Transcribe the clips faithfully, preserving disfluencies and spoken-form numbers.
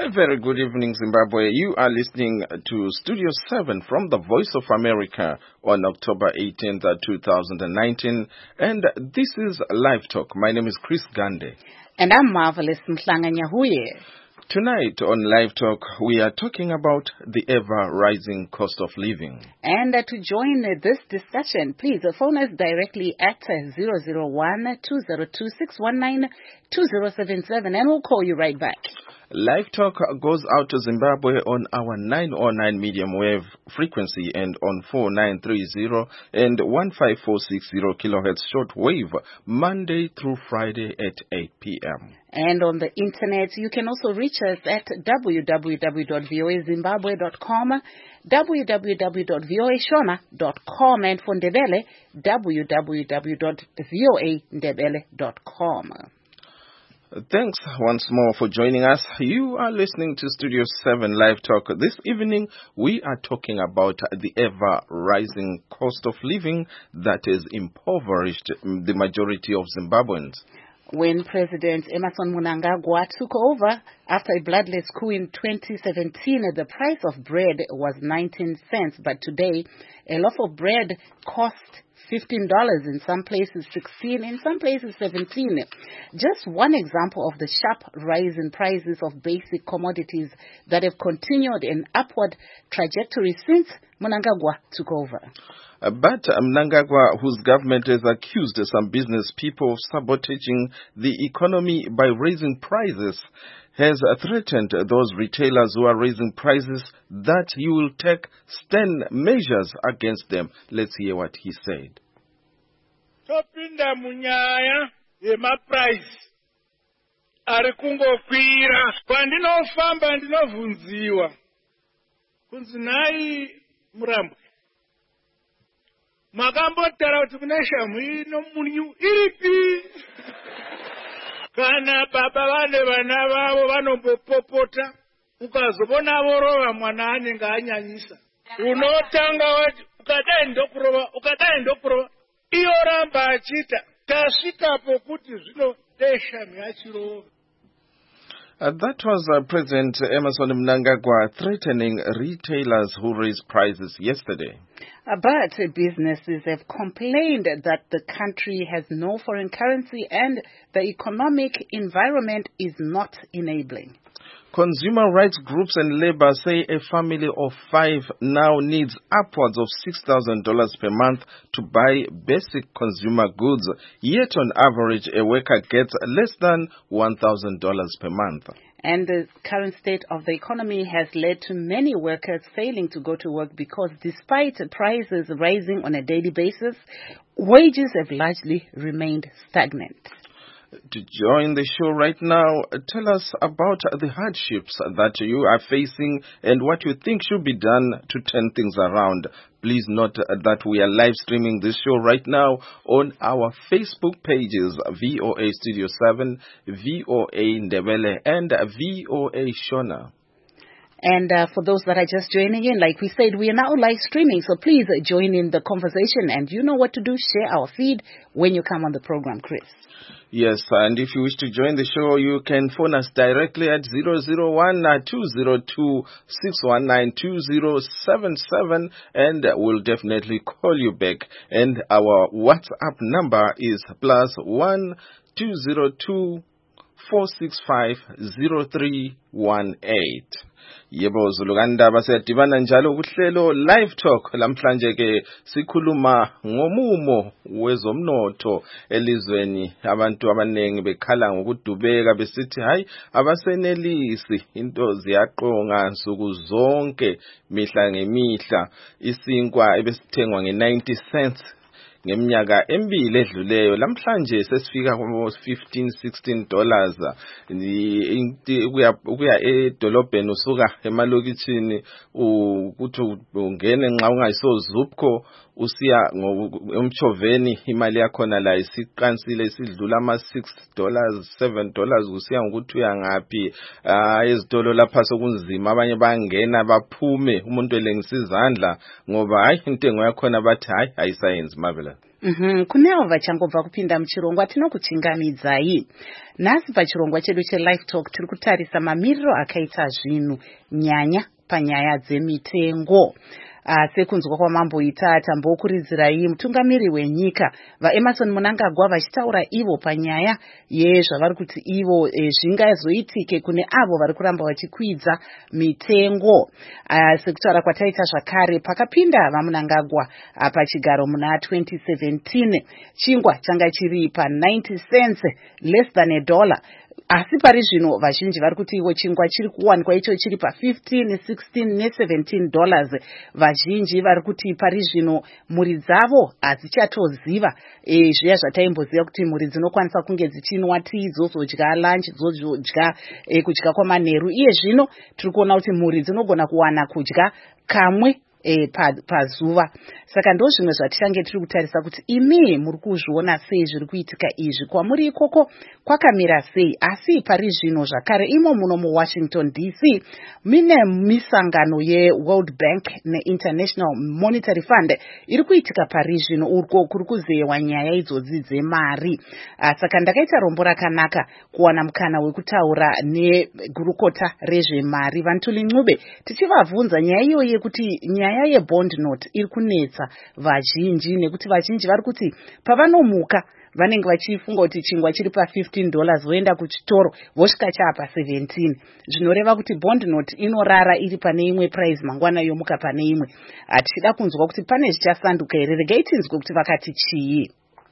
A very good evening, Zimbabwe. You are listening to Studio seven from the Voice of America on October eighteenth, two thousand nineteen. And this is Live Talk. My name is Chris Gande. And I'm Marvelous Mhlanga Nyahuye. Tonight on Live Talk, we are talking about the ever-rising cost of living. And uh, to join uh, this discussion, please uh, phone us directly at uh, zero zero one, two zero two, six one nine, two zero seven seven, and we'll call you right back. Live Talk goes out to Zimbabwe on our nine oh nine medium wave frequency and on four nine three zero and one five four six zero kilohertz short wave, Monday through Friday at eight p.m. And on the internet, you can also reach us at w w w dot v o a zimbabwe dot com, w w w dot v o a shona dot com, and for Ndebele, w w w dot v o a ndebele dot com. Thanks once more for joining us. You are listening to Studio seven Live Talk. This evening, we are talking about the ever-rising cost of living that has impoverished the majority of Zimbabweans. When President Emmerson Mnangagwa took over after a bloodless coup in twenty seventeen, the price of bread was nineteen cents, but today a loaf of bread costs fifteen dollars, in some places sixteen dollars, in some places seventeen dollars. Just one example of the sharp rise in prices of basic commodities that have continued an upward trajectory since Mnangagwa took over. Uh, but uh, Mnangagwa, whose government has accused uh, some business people of sabotaging the economy by raising prices, has uh, threatened uh, those retailers who are raising prices that he will take stern measures against them. Let's hear what he said. Topinda munyaya yema price ari kungokwira pandinofamba ndinovhunziwa kunzi nhai Murambwe makambotara kuti kune shamhu ino munyu iripi kana baba vane vana vavo vanombopopota ukazobona vorova mwana anenge anyanyisa unotanga wati ukadai ndokurova ukadai ndokurova iyo ramba achita tasvikapo kuti zvino deshamhu yachirova. Uh, that was uh, President Emmerson Mnangagwa threatening retailers who raised prices yesterday. Uh, but uh, businesses have complained that the country has no foreign currency and the economic environment is not enabling. Consumer rights groups and labor say a family of five now needs upwards of six thousand dollars per month to buy basic consumer goods. Yet on average, a worker gets less than one thousand dollars per month. And the current state of the economy has led to many workers failing to go to work because despite prices rising on a daily basis, wages have largely remained stagnant. To join the show right now, tell us about the hardships that you are facing and what you think should be done to turn things around. Please note that we are live streaming this show right now on our Facebook pages, V O A Studio seven, V O A Ndebele, and V O A Shona. And uh, for those that are just joining in, like we said, we are now live streaming, so please uh, join in the conversation. And you know what to do. Share our feed when you come on the program, Chris. Yes, and if you wish to join the show, you can phone us directly at zero zero one, two zero two, six one nine, two zero seven seven, and we'll definitely call you back. And our WhatsApp number is plus one two zero two four six five zero three one eight. Yebo Zuluganda basedibana njalo kuhlelo Live Talk lamhlanje ke sikhuluma ngomumo wezomnotho elizweni. Abantu abanengi bekhala ngokudubeka besithi hayi abasenelisi into ziyaqonga nsuku zonke mihla ngemihla isinkwa ebesithengwa nge ninety cents ngeminyaka emibili edluleyo lamhlanje sesifika ku fifteen sixteen dollars ukuya edolobheni usuka emalokitshini ukuthi ungene nxa ungayisozupco usiya ngomchoveni imali yakhona la isiqansile isidlula ama six dollars seven dollars kusiya ngokuthi uyangaphi ezitolo lapha sokunzima abanye bangena baphume umuntu elengisa izandla ngoba hayi intengo yakhona bathi hayi ayisayenzi Mabela. Mhm, kunevo vachangobva kupinda muchirongwa tinokuchingamidzai. Nhasi pachirongwa chedu cheLive Talk tiri kutarisa mamiriro akaita zvinhu nyanya panyaya dzemitengo. Uh, sekunzwa kwamamboita tambokuridzirai mutungamiri wenyika vaEmmerson Mnangagwa vachitaura ivo panyaya yezvavari kuti ivo e, zvingazoitike kune avo vari kuramba vachikwidza mitengo. Uh, sekutaura kwataita zvakare pakapinda vaMnangagwa uh, pachigaro muna twenty seventeen chingwa changa chiri pa ninety cents less than a dollar. Asi pari zvino vazhinji vari kuti ivo chingwa chiri kuwanikwa icho chiri pa fifteen, sixteen ne seventeen dollars. Vazhinji vari kuti pari zvino mhuri dzavo hadzichatoziva e, zviya zvataimboziva kuti mhuri dzinokwanisa kunge dzichinwa tii dzozodya lunch dzozodya e, kudya kwamanheru. Iye zvino tiri kuona kuti mhuri dzinogona kuwana kudya kamwe E, pazuva pa saka ndo zvimwe zvatichange tiri kutarisa kuti imi muri kuzviona sei zviri kuitika izvi kwamuri ikoko kwakamira sei. Asi pari zvino zvakare imo muno muWashington D C mine misangano yeWorld Bank neInternational Monetary Fund iri kuitika pari zvino uriko kuri kuzeyewa nyaya idzodzi dzemari. Saka ndakaita rombo rakanaka kuwana mukana wekutaura negurukota rezvemari Vantuli Ncube tichivabvunza nyaya iyoyi yekuti nyaya yebond note iri kunetsa vazhinji nekuti vazhinji vari kuti pavanomuka vanenge vachifunga kuti chingwa chiri pa fifteen dollars voenda kuchitoro vosvika chaa pa seventeen. Zvinoreva kuti bond note inorara iri pane imwe price mangwana yomuka pane imwe. Tichida kunzwa kuti pane zvichasanduka here. Regai tinzwe kuti vakati chii.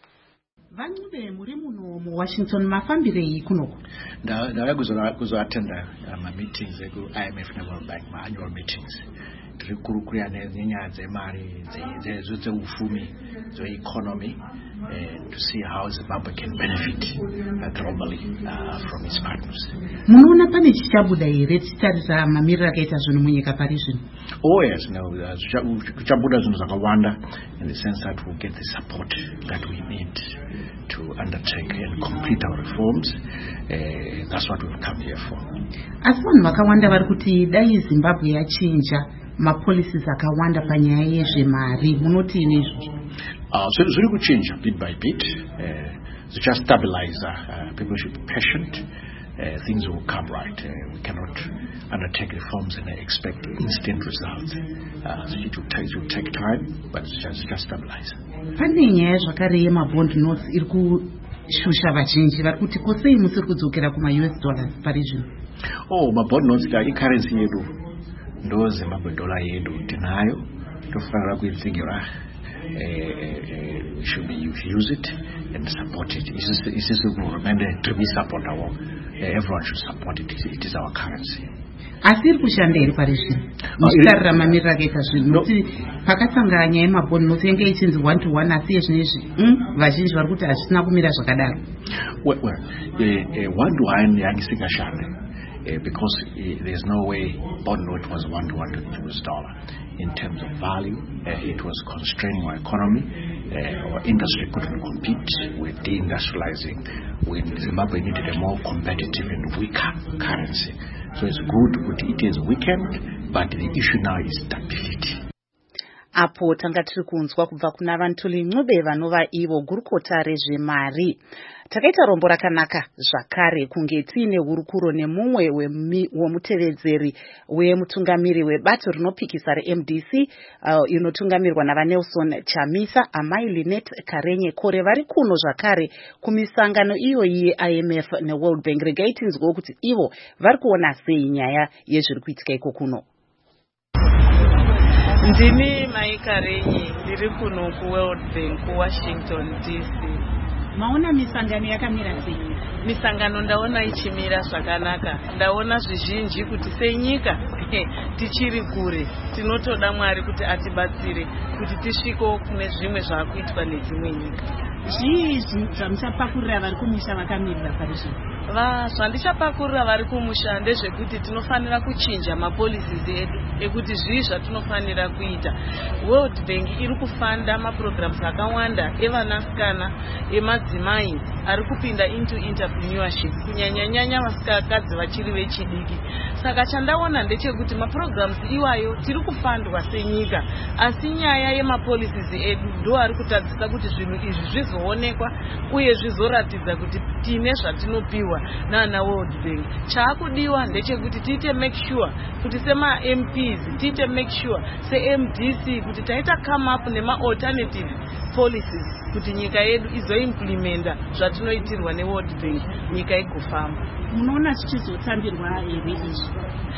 Vancube muri muno muWashington mafambirei kunoko? Ndauya kuzoatenda ma-meetings eku-I M F neWorld Bank, ma-annual meetings. Tiri kurukuria nenyaya dzemari dzeufumi dzeeconomy to see how Zimbabwe can benefit uh, globally uh, from its partners. Munoona pane chichabuda here tichitarisa mamiriro akaita zvinhu munyika pari zvino? Oh yes, no, kuchabuda zvinhu zvakawanda in the sense that we'll get the support that we need to undertake and complete our reforms. Uh, that's what we've come here for. Asi vanhu vakawanda vari kuti dai Zimbabwe yachinja mapolicies akawanda panyaya yezvemari munoti inezvi? Uh, so zviri kuchinja bit by bit. Uh, so just stabilize. Uh, people should be patient. Uh, things will come right. Uh, we cannot undertake reforms and expect instant results. Uh, so it will, take, it will take time, but it's just, just stabilize. Pane nyaya zvakare yemabond notes iri kushusha vazhinji vari kuti kosei musiri kudzokera kuma-U S dollars pari zvino? Oh, mabond notes i-currency yedu ndo Zimbabwe dollar yedu tinayo tofanira kuitsigira. Uh, uh, should be use it and support it. It is, it is remember to be support our. Uh, everyone should support it. It is our currency. Asiri kushanda iri pari zvino muchitarira mamiriro akaita zvinhu nokuti pakatanga nyaya yemabond note yenge ichinzi one to one asi yezvinezvi vazhinji vari kuti hazvisina kumira zvakadaro. Well, well uh, uh, one to one yangisingashanda. Uh, because uh, there's no way bond note was one to one to the U S dollar. In terms of value, uh, it was constraining our economy. Uh, our industry couldn't compete with deindustrializing when Zimbabwe needed a more competitive and weaker currency. So it's good that it is weakened, but the issue now is stability. Apo tanga tiri kunzwa kubva kuna Vantuli Ncube vanova ivo gurukota rezvemari. Takaita rombo rakanaka zvakare kunge tiine hurukuro nemumwe wemutevedzeri wemutungamiri webato rinopikisa reM D C uh, inotungamirwa navaNelson Chamisa, Amai Lynette Karenye Kore vari kuno zvakare kumisangano iyoyi yeI M F neWorld Bank. Regai tinzwewo kuti ivo vari kuona sei nyaya yezviri kuitika iko kuno. Ndini Mai Karenye ndiri kuno kuWorld Bank Washington D C. Maona misangano yakamira sei? Misangano ndaona ichimira zvakanaka. Ndaona zvizhinji kuti senyika tichiri kure tinotoda Mwari kuti atibatsire kuti tisviko kune zvimwe zvakuitwa nedzimwe nyika. Zvii zvamuchapakurira vari kumusha vakamirira pari zvino? Va zvandichapakurira vari kumusha ndezvekuti tinofanira kuchinja mapolicies edu ekuti zvii zvatinofanira kuita. World Bank iri kufanda maprograms akawanda evanasikana emadzimai ari kupinda into entrepreneurship kunyanya nyanya vasikakadzi vachiri vechidiki. saka chandaona ndechekuti maprograms iwayo tiri kufandwa senyika asi nyaya yemapolicies edu ndo ari kutadzisa kuti zvinhu izvi zvizoonekwa uye zvizoratidza kuti tine zvatinopiwa nana World Bank. Chaakudiwa ndechekuti tiite make sure kuti sema M Ps tiite make sure se M D C kuti taita come up nema alternative policies kuti nyika yedu izoimplementa zvatinoitirwa ne World Bank nyika igofamba. Munoona zvichizotambirwa here izvi?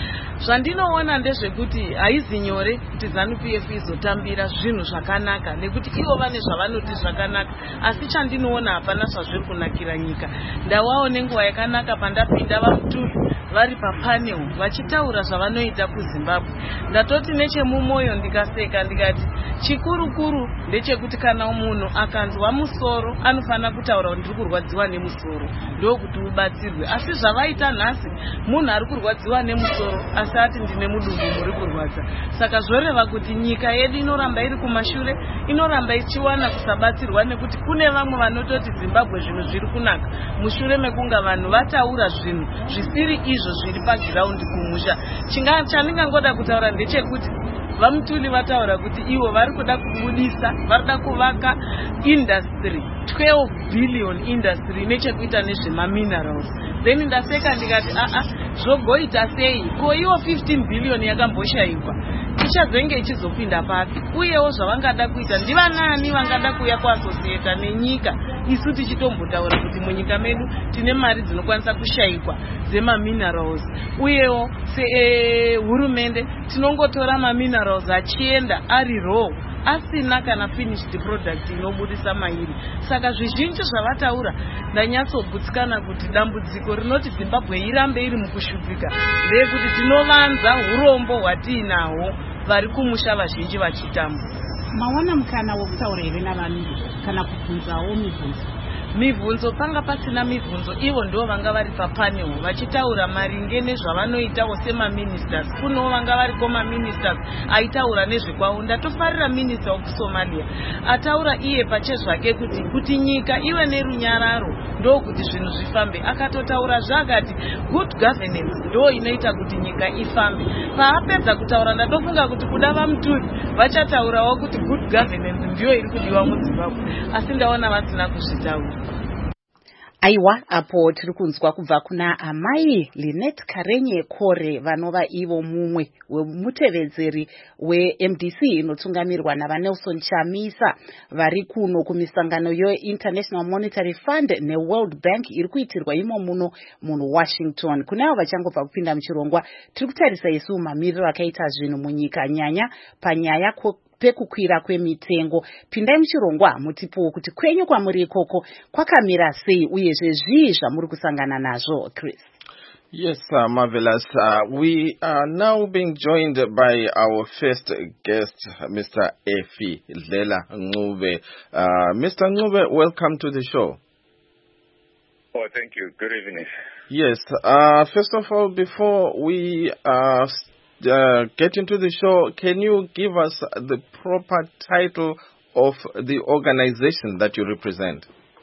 Zvandinoona ndezvekuti haizi nyore kuti ZANU P F izotambira zvinhu zvakanaka nekuti ivo vane zvavanoti zvakanaka asi chandinoona hapana zvazviri kunakira nyika. Ndawawo nenguva yakanaka pandapinda vaMutuli vari papanel vachitaura zvavanoita kuZimbabwe. Ndatoti nechemumoyo ndikaseka ndikati chikurukuru ndechekuti kana munhu akanzwa musoro anofana kutaura kuti ndiri kurwadziwa nemusoro ndokuti ubatsirwe, asi zvavaita nhasi munhu ari kurwadziwa nemusoro asati ndine mudumbu muri kurwadza. Saka zvoreva kuti nyika yedu inoramba iri kumashure, inoramba ichiwana kusabatsirwa nekuti kune vamwe vanototi Zimbabwe zvinhu zviri kunaka mushure mekunga vanhu vataura zvinhu zvisiri izvo zviri paground kumusha. Chinga chandingangoda kutaura ndechekuti vaMutuli vataura kuti ivo vari kuda kubudisa, vari kuda kuvaka industry twelve billion industry nechekuita nezvemaminerals. Then ndaseka ndikati a a zvogoita sei ko iwo fifteen billion yakamboshaikwa ichazenge ichizopinda papi, uyewo zvavangada kuita ndivanani vangada kuya kuasosieta nenyika isu tichitombotaura kuti munyika medu tine mari dzinokwanisa kushaikwa dzemaminerals, uyewo sehurumende tinongotora maminerals achienda ari raw asina kana finished product inobudisa mairi. Saka zvizhinji zvavataura ndanyatsobutsikana kuti dambudziko rinoti Zimbabwe irambe iri mukushupika ndeyekuti tinovanza urombo hwatiinahwo vari kumusha vazhinji vachitamba. Mawana mukana wokutaura here navanhu kana kubvunzawo mibvunzo? Mibvunzo panga pasina mibvunzo, ivo ndo vanga vari papanel vachitaura maringe nezvavanoitawo semaministers. Kunowo vanga variko maministers aitaura nezvekwavo. Ndatofarira minister wekuSomalia ataura iye pachezvake kuti kuti nyika iwe nerunyararo ndo kuti zvinhu zvifambe. Akatotaura zvakati good governance ndo inoita kuti nyika ifambe. Paapedza kutaura ndatofunga kuti kuda vaMutuli vachataurawo kuti good governance ndiyo iri kudiwa muZimbabwe, asi ndaona vasina kuzvitaura. Aiwa, apo tiri kunzwa kubva kuna amai Lynette Karenye Kore vanova ivo mumwe wemutevedzeri we-M D C inotungamirwa navaNelson Chamisa vari kuno kumisangano ye-International Monetary Fund ne-World Bank iri kuitirwa imo muno muno Washington. Kunavo vachangobva kupinda muchirongwa tiri kutarisa isu mamiriro akaita zvinhu munyika nyanya panyaya pekukwira kwemitengo. Pindai muchirongwa mutipo kuti kwenyu kwamuri ikoko kwakamira sei uyezve zvii zvamuri kusangana nazvo, Chris? Yes, uh, marvelous. Uh, we are now being joined by our first guest, Mister Effie Dlela Ncube. Uh, Mister Ncube, welcome to the show. Oh, thank you. Good evening. Yes. Uh, first of all, before we uh, uh, get into the show, can you give us the proper title of the organization that you represent?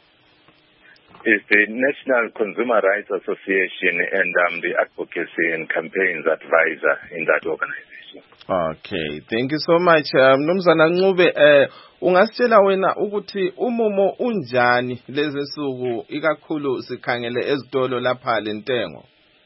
It's the National Consumer Rights Association, and I'm the Advocacy and Campaigns Advisor in that organization. Okay, thank you so much. Mnumzana Ncube, eh ungasitshela wena ukuthi umumo unjani lezi nsuku ikakhulu sikhangele ezitolo lapha lentengo?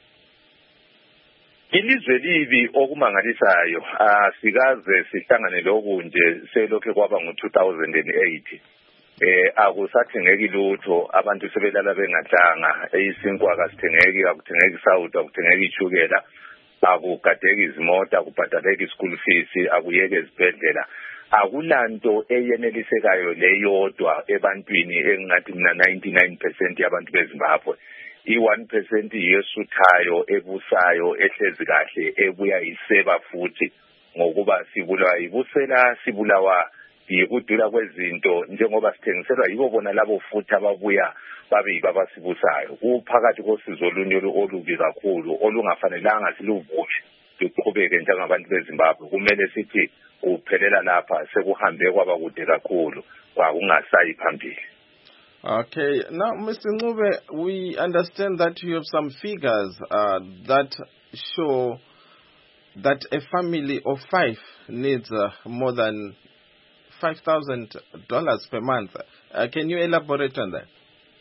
Ilizwe libi okumangalisayo asikaze sihlangane lokunje selokhe kwaba ngo two thousand eight. Eh akusathengeki lutho, abantu sebelala bengadlanga, isinkwa akasithengeki, akuthengeki isawudo, akuthengeki ichukela, akugadeki izimota, akubhadaleki school fees, akuyeke ezibhedlela. Akulanto eyenelisekayo leyodwa ebantwini engathi mina ninety-nine percent yabantu beZimbabwe. I one percent yesuthayo ebusayo ehlezi kahle ebuya iseba futhi ngokuba sibulawa ibusela, sibulawa yikudula kwezinto njengoba sithengiselwa yibo bona labo futhi ababuya babe yibabasibusayo. Kuphakathi kosizo olunye olubi kakhulu olungafanelanga siluvuke luqhubeke njengabantu beZimbabwe. Kumele sithi uphelela lapha sekuhambe kwaba kude kakhulu kwakungasayi phambili. Okay, now Mister Ncube, we understand that you have some figures uh, that sure that a family of five needs uh, more than five thousand dollars per month. Uh, can you elaborate on that?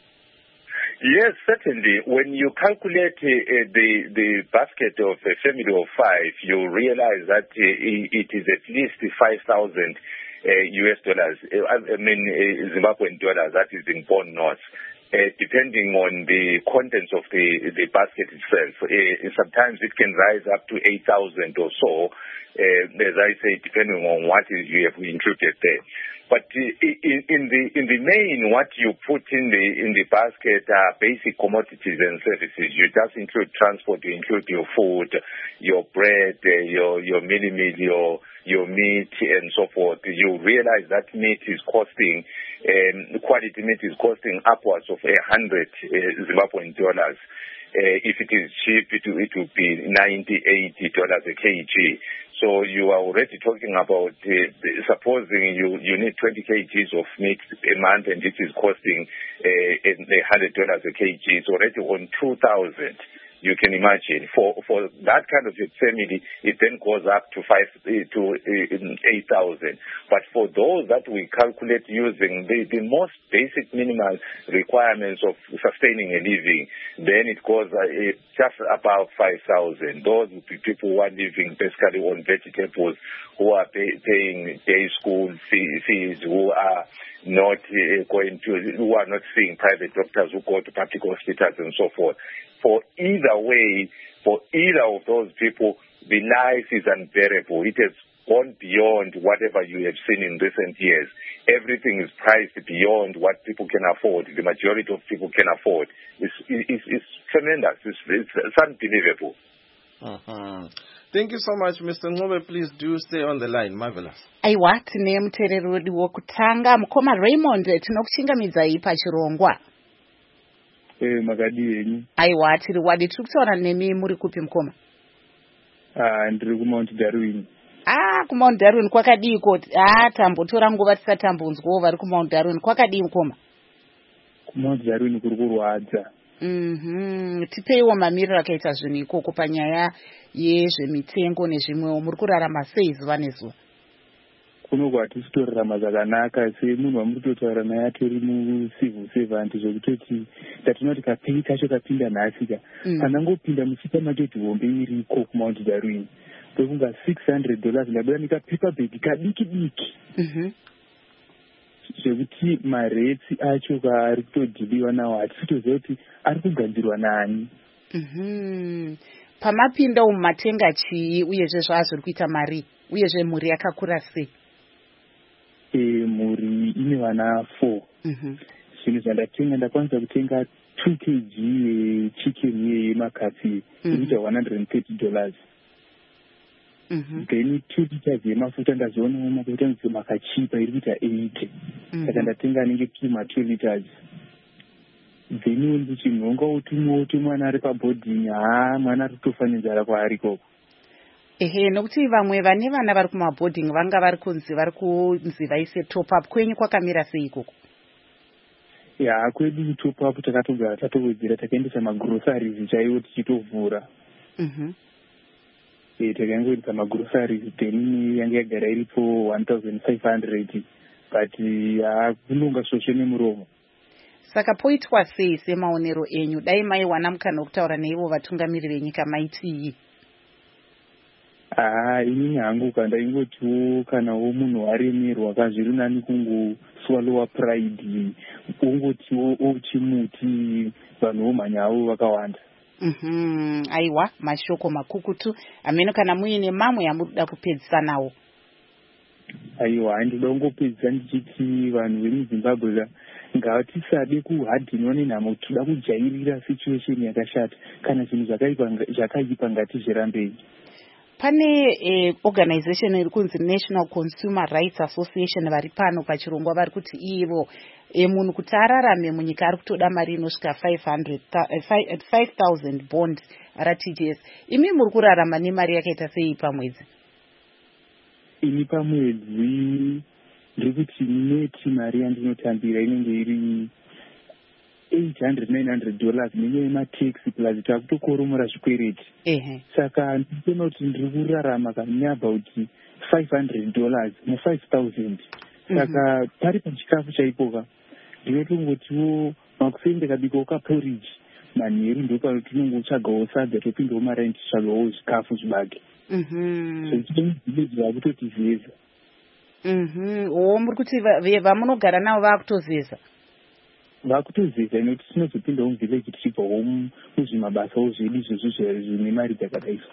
Yes, certainly. When you calculate uh, the the basket of a family of five, you realize that uh, it is at least five thousand uh, U S dollars. Uh, I mean, uh, Zimbabwean dollars. That is in bond notes. Uh, depending on the contents of the the basket itself, uh, sometimes it can rise up to eight thousand or so. Uh, as I say, depending on what you have included there. But in, in the in the main, what you put in the in the basket are basic commodities and services. You just include transport, you include your food, your bread, uh, your your mini meal, your your meat, and so forth. You realize that meat is costing, um, quality meat is costing upwards of a hundred uh, Zimbabwean dollars. Uh, if it is cheap, it will, it will be ninety, eighty dollars a kg. So you are already talking about, uh, supposing you, you need twenty kilograms of meat a month and it is costing uh, one hundred dollars a kg. It's already on two thousand. You can imagine. For for that kind of a family, it then goes up to five to eight thousand. But for those that we calculate using the, the most basic minimal requirements of sustaining a living, then it goes uh, just above five thousand. Those would be people who are living basically on vegetables, who are pay, paying day school fee, fees, who are not uh, going to, who are not seeing private doctors, who go to public hospitals and so forth. For either way, for either of those people, the life is unbearable. It has gone beyond whatever you have seen in recent years. Everything is priced beyond what people can afford. The majority of people can afford. It's, it's, it's tremendous. It's, it's, it's unbelievable. Uh-huh. Thank you so much, Mister Ngobe. Please do stay on the line. Marvelous. Aiwa, tine mutereri wedu wokutanga mukoma Raymond tinokuchingamidza pachirongwa. Eh, makadini. Aiwa, tiri wadi tiri kutaura nemi muri kupi mukoma? Ah, ndiri kuMount Darwin. Ah, kuMount Darwin kwakadiko. Ah, tambotora nguva tisatambunzwawo vari kuMount Darwin kwakadii mukoma? kuMount Darwin kuri kurwadza. Mhm. Tipeiwo mamiriro akaita zvinhu ikoko panyaya yezvemitengo nezvimwewo. Muri kurarama sei zuva nezuva? Kuno kwatisi torarama zvakanaka semunhu wamuri kutotaura naye atori mucivil servant zvekutoti ndatinoti kapei kacho kapinda nhasika pandangopinda musupamaketi hombe iriko kuMount Darwin ndokunga six hundred dollars ndabuda nekapepa bag kadiki diki zvekuti maretsi acho kaari kutodhiliwa nawo hatisitoziva kuti ari kugadzirwa nani. Pamapinda umu matenga chii uyezve zvaazviri kuita mari uyezve mhuri yakakura sei? E, mhuri ine vana four. Zvinhu zvandatenga ndakwanisa kutenga two kilograms yechicken yemakatsi inoita one hundred thirty dollars. Then two liters yemafuta ndazionawo mafuta makachipa iri kuita eighty. Saka ndatenga anenge tuma two liters. Then ndichinhonga utumwewo tumwana ari paboarding. Haa, mwana ari kutofa nenzara kwaari koko. Ehe, nokuti vamwe vane vana vari kumaboarding vanga vari kunzi vari kunzi vaise top up. Kwenyu kwakamira sei ikoko? Ya, kwedu top up takatogara tatowedzera takaendesa magroceries chaiwo tichitovhura. Mhm. Eh, takangoendesa magroceries then yanga yagara iripo one thousand five hundred. But ya kunonga svosve nemuromo. Saka poitwa sei semaonero enyu? Dai maiwana mukana wokutaura neivo vatungamiri venyika maitii? Ah, inini hangu kandaingotiwo kanawo munhu aremerwa kazviri nani kungoswallowa pride ungotiwo ochimuti vanhu vomhanyawo vakawanda. Mhm. Aiwa, mashoko makukutu ameno kana muine mamwe yamunoda kupedzisa nawo. Aiwa, handinoda kungopedzisa ndichiti vanhu vemuZimbabwe ngatisade kuhadhinwa nenhamo kuti toda kujairira situation yakashata kana zvinhu zvakaipa ngatizvirambei. Pane eh, organization iri kunzi National Consumer Rights Association vari pano pachirongwa vari kuti ivo eh, munhu kuti ararame munyika ari kutoda mari inosvika five thousand bond R T G S. Imi muri kurarama nemari yakaita sei pamwedzi? Ini pamwedzi ndiri kuti neti mari yandinotambira inenge iri eight hundred nine hundred dollars nenyaya yemataxi plus takutokoromora zvikwereti. Saka ndinoti ndiri kurarama kanyaba kuti five hundred dollars ne-five thousand. Saka pari pachikafu chaipoka ndinotongotiwo makusende kabikawo kaporiji manheru ndopano tinongotsvagawo sadza topindawo maraini titsvagawo zvikafu zvibage. So kutoti vheza. O muri kuti vamunogara navo vakutozeza? Vakutozeza inoti tinozopindawo muvhileji tichibvawo muzvimabasawo zvedu izvozvo zvine mari dzakadaizwa.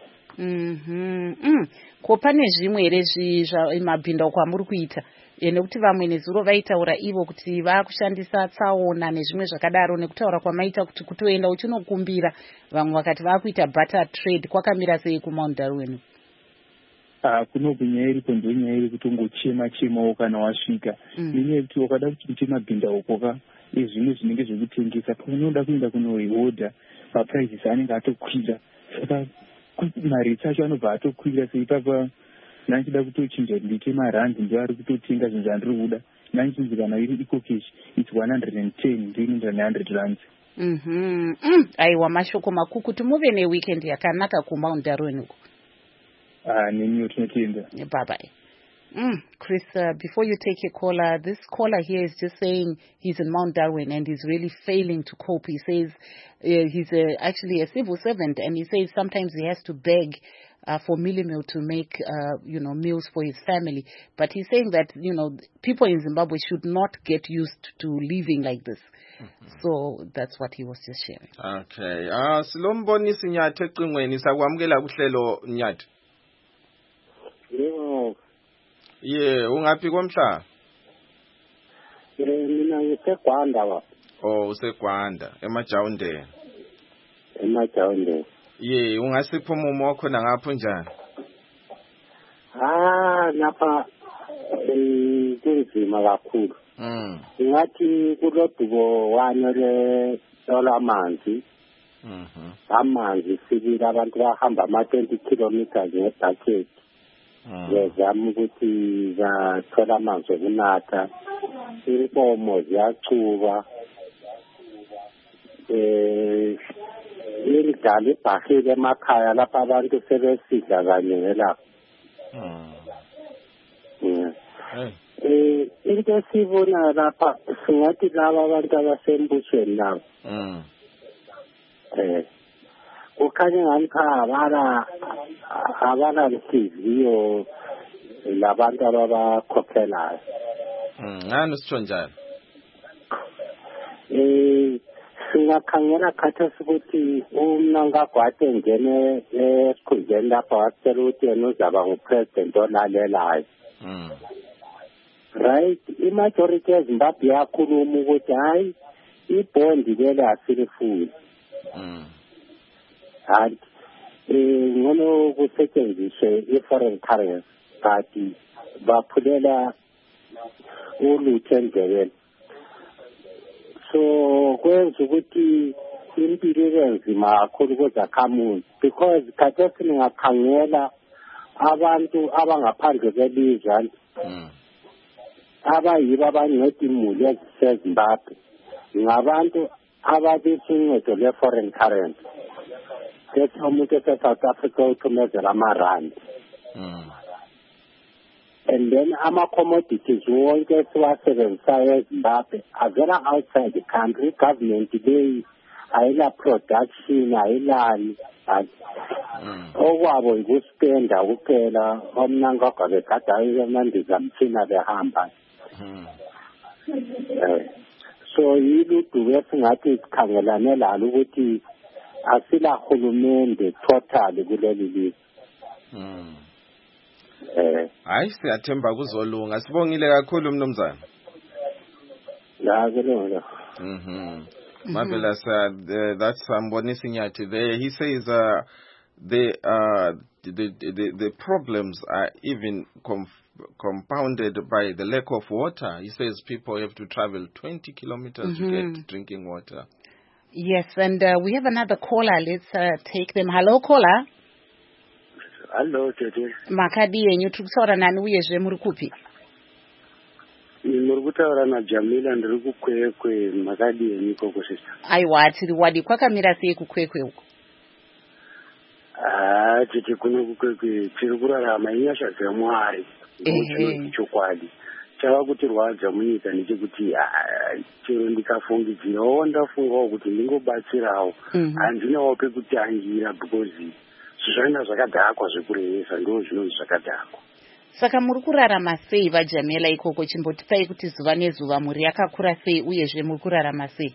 Ko pane zvimwe here mabhinda kwamuri kuita nekuti vamwe nezuro vaitaura ivo kuti vakushandisa tsaona nezvimwe zvakadaro nekutaura kwamaita kuti kutoenda uchinokumbira vamwe vakati vakuita barter trade kwakamira sei kuMount Darwin? Kuno kunyaya iripo ndo nyaya iri kutongochema chemawo kana wasvika nenyaya yekuti wakada kuti mabhinda ukoka ezvimwe zvinenge zvekutengesa paunoda kuenda kunohodha maprices anenge atokwira saka mari dzacho anobva atokwira seipapa nanchida kutochinja ndite marandi ndo ari kutotenga zvinhu zvandiri kuda nanchinzi kana iri ikokeshi its one hundred ten ndoinoenda ne-hundred rands. Aiwa mashoko makuku timuve neweekend yakanaka kuMount Darwin uko. Ah, neniyo tinotenda. Bye bye. Mm, Chris, uh, before you take your caller, this caller here is just saying he's in Mount Darwin and he's really failing to cope. He says uh, he's a, actually a civil servant, and he says sometimes he has to beg uh, for Millimil to make, uh, you know, meals for his family. But he's saying that, you know, people in Zimbabwe should not get used to living like this. Mm-hmm. So that's what he was just sharing. Okay. Ah, silombonisi Nyathi ecingweni sakwamukela kuhlelo Nyathi. Yebo. Yeah, ungaphi komhlaba? Eh mina ngiseGwanda ba. Oh, useGwanda, eMajawundeni. Emajawundeni. Yeah, ungasipha umumo wakho ngapho njani? Ah, lapha eh kunzima kakhulu. Mm. Ngathi kulodubo wanele olamanzi. Mhm. Amanzi sibila abantu bahamba ama twenty kilometers ngebucket. Ngezama ukuthi zathola amanzi okunatha, inkomo ziyachuba, eh indala ibhahile emakhaya lapha abantu sebesidla kanye ngelapha. Eh into esibona lapha singathi laba abantu abasembusweni labo. Eh kukhanya ngani abala abala inhliziyo labantu ababakhokhelayo. Ngani usitsho njalo? Eh singakhangela khathesi ukuthi uMnangagwa ngene esikhundleni lapha wasicela ukuthi yena uzaba ngupresident olalelayo. Right, imajority eZimbabwe yakhuluma ukuthi hayi ibondi leli asilifuni. And eh ngono kusetshenziswe i-foreign currency but baphulela ulutho endleleni. So kwenza ukuthi impilo ibenzima kakhulu kwezakhamuzi because khathesi ningakhangela abantu abangaphandle kwelizwe abayibo abanceda imuli eziseZimbabwe ngabantu ababisuncedo le-foreign currency. That's umuntu ese-South Africa uthumezela amarandi. And then ama-commodities wonke esiwasebenzisayo eZimbabwe avela outside the country. Government leyi ayila production ayilani. Okwabo ukuspenda kuphela oMnangagwa bekade ayimandiza mthina behamba. So yiludubo esingathi sikhangelane lalo ukuthi asila hulumende totally kuleli lizwe. Eh hayi siyathemba kuzolunga. Sibongile kakhulu mnumzana. La kulunga. Mhm. Marvelous. Uh, that's Mbonisi Nyathi there. He says uh, the, uh, the, the, the problems are even conf compounded by the lack of water. He says people have to travel twenty kilometers mm-hmm. to get drinking water. Yes, and uh, we have another caller. Let's uh, take them. Hello, caller. Hello, Tete. Makadi yenyu tukusora nani uyezve muri kupi? Muri kutaura naJamila ndiri kukwekwe makadini ikoko sister. Aiwa tiri wadi kwakamira sei kukwekwe uko? Ah titi kuno kukwekwe tiri kurarama inyasha dzaMwari. Ehe. Chokwadi. Chava kuti rwadza munyika ndechekuti chero ndikafungidzirawo ndafungawo kuti ndingobatsirawo handinawo pekutangira because zvaina zvakadhakwa zvekurevesa ndo zvinonzi zvakadhakwa. Saka muri kurarama sei vaJamila ikoko? Chimbotipai kuti zuva nezuva muri yakakura sei uyezve muri kurarama sei?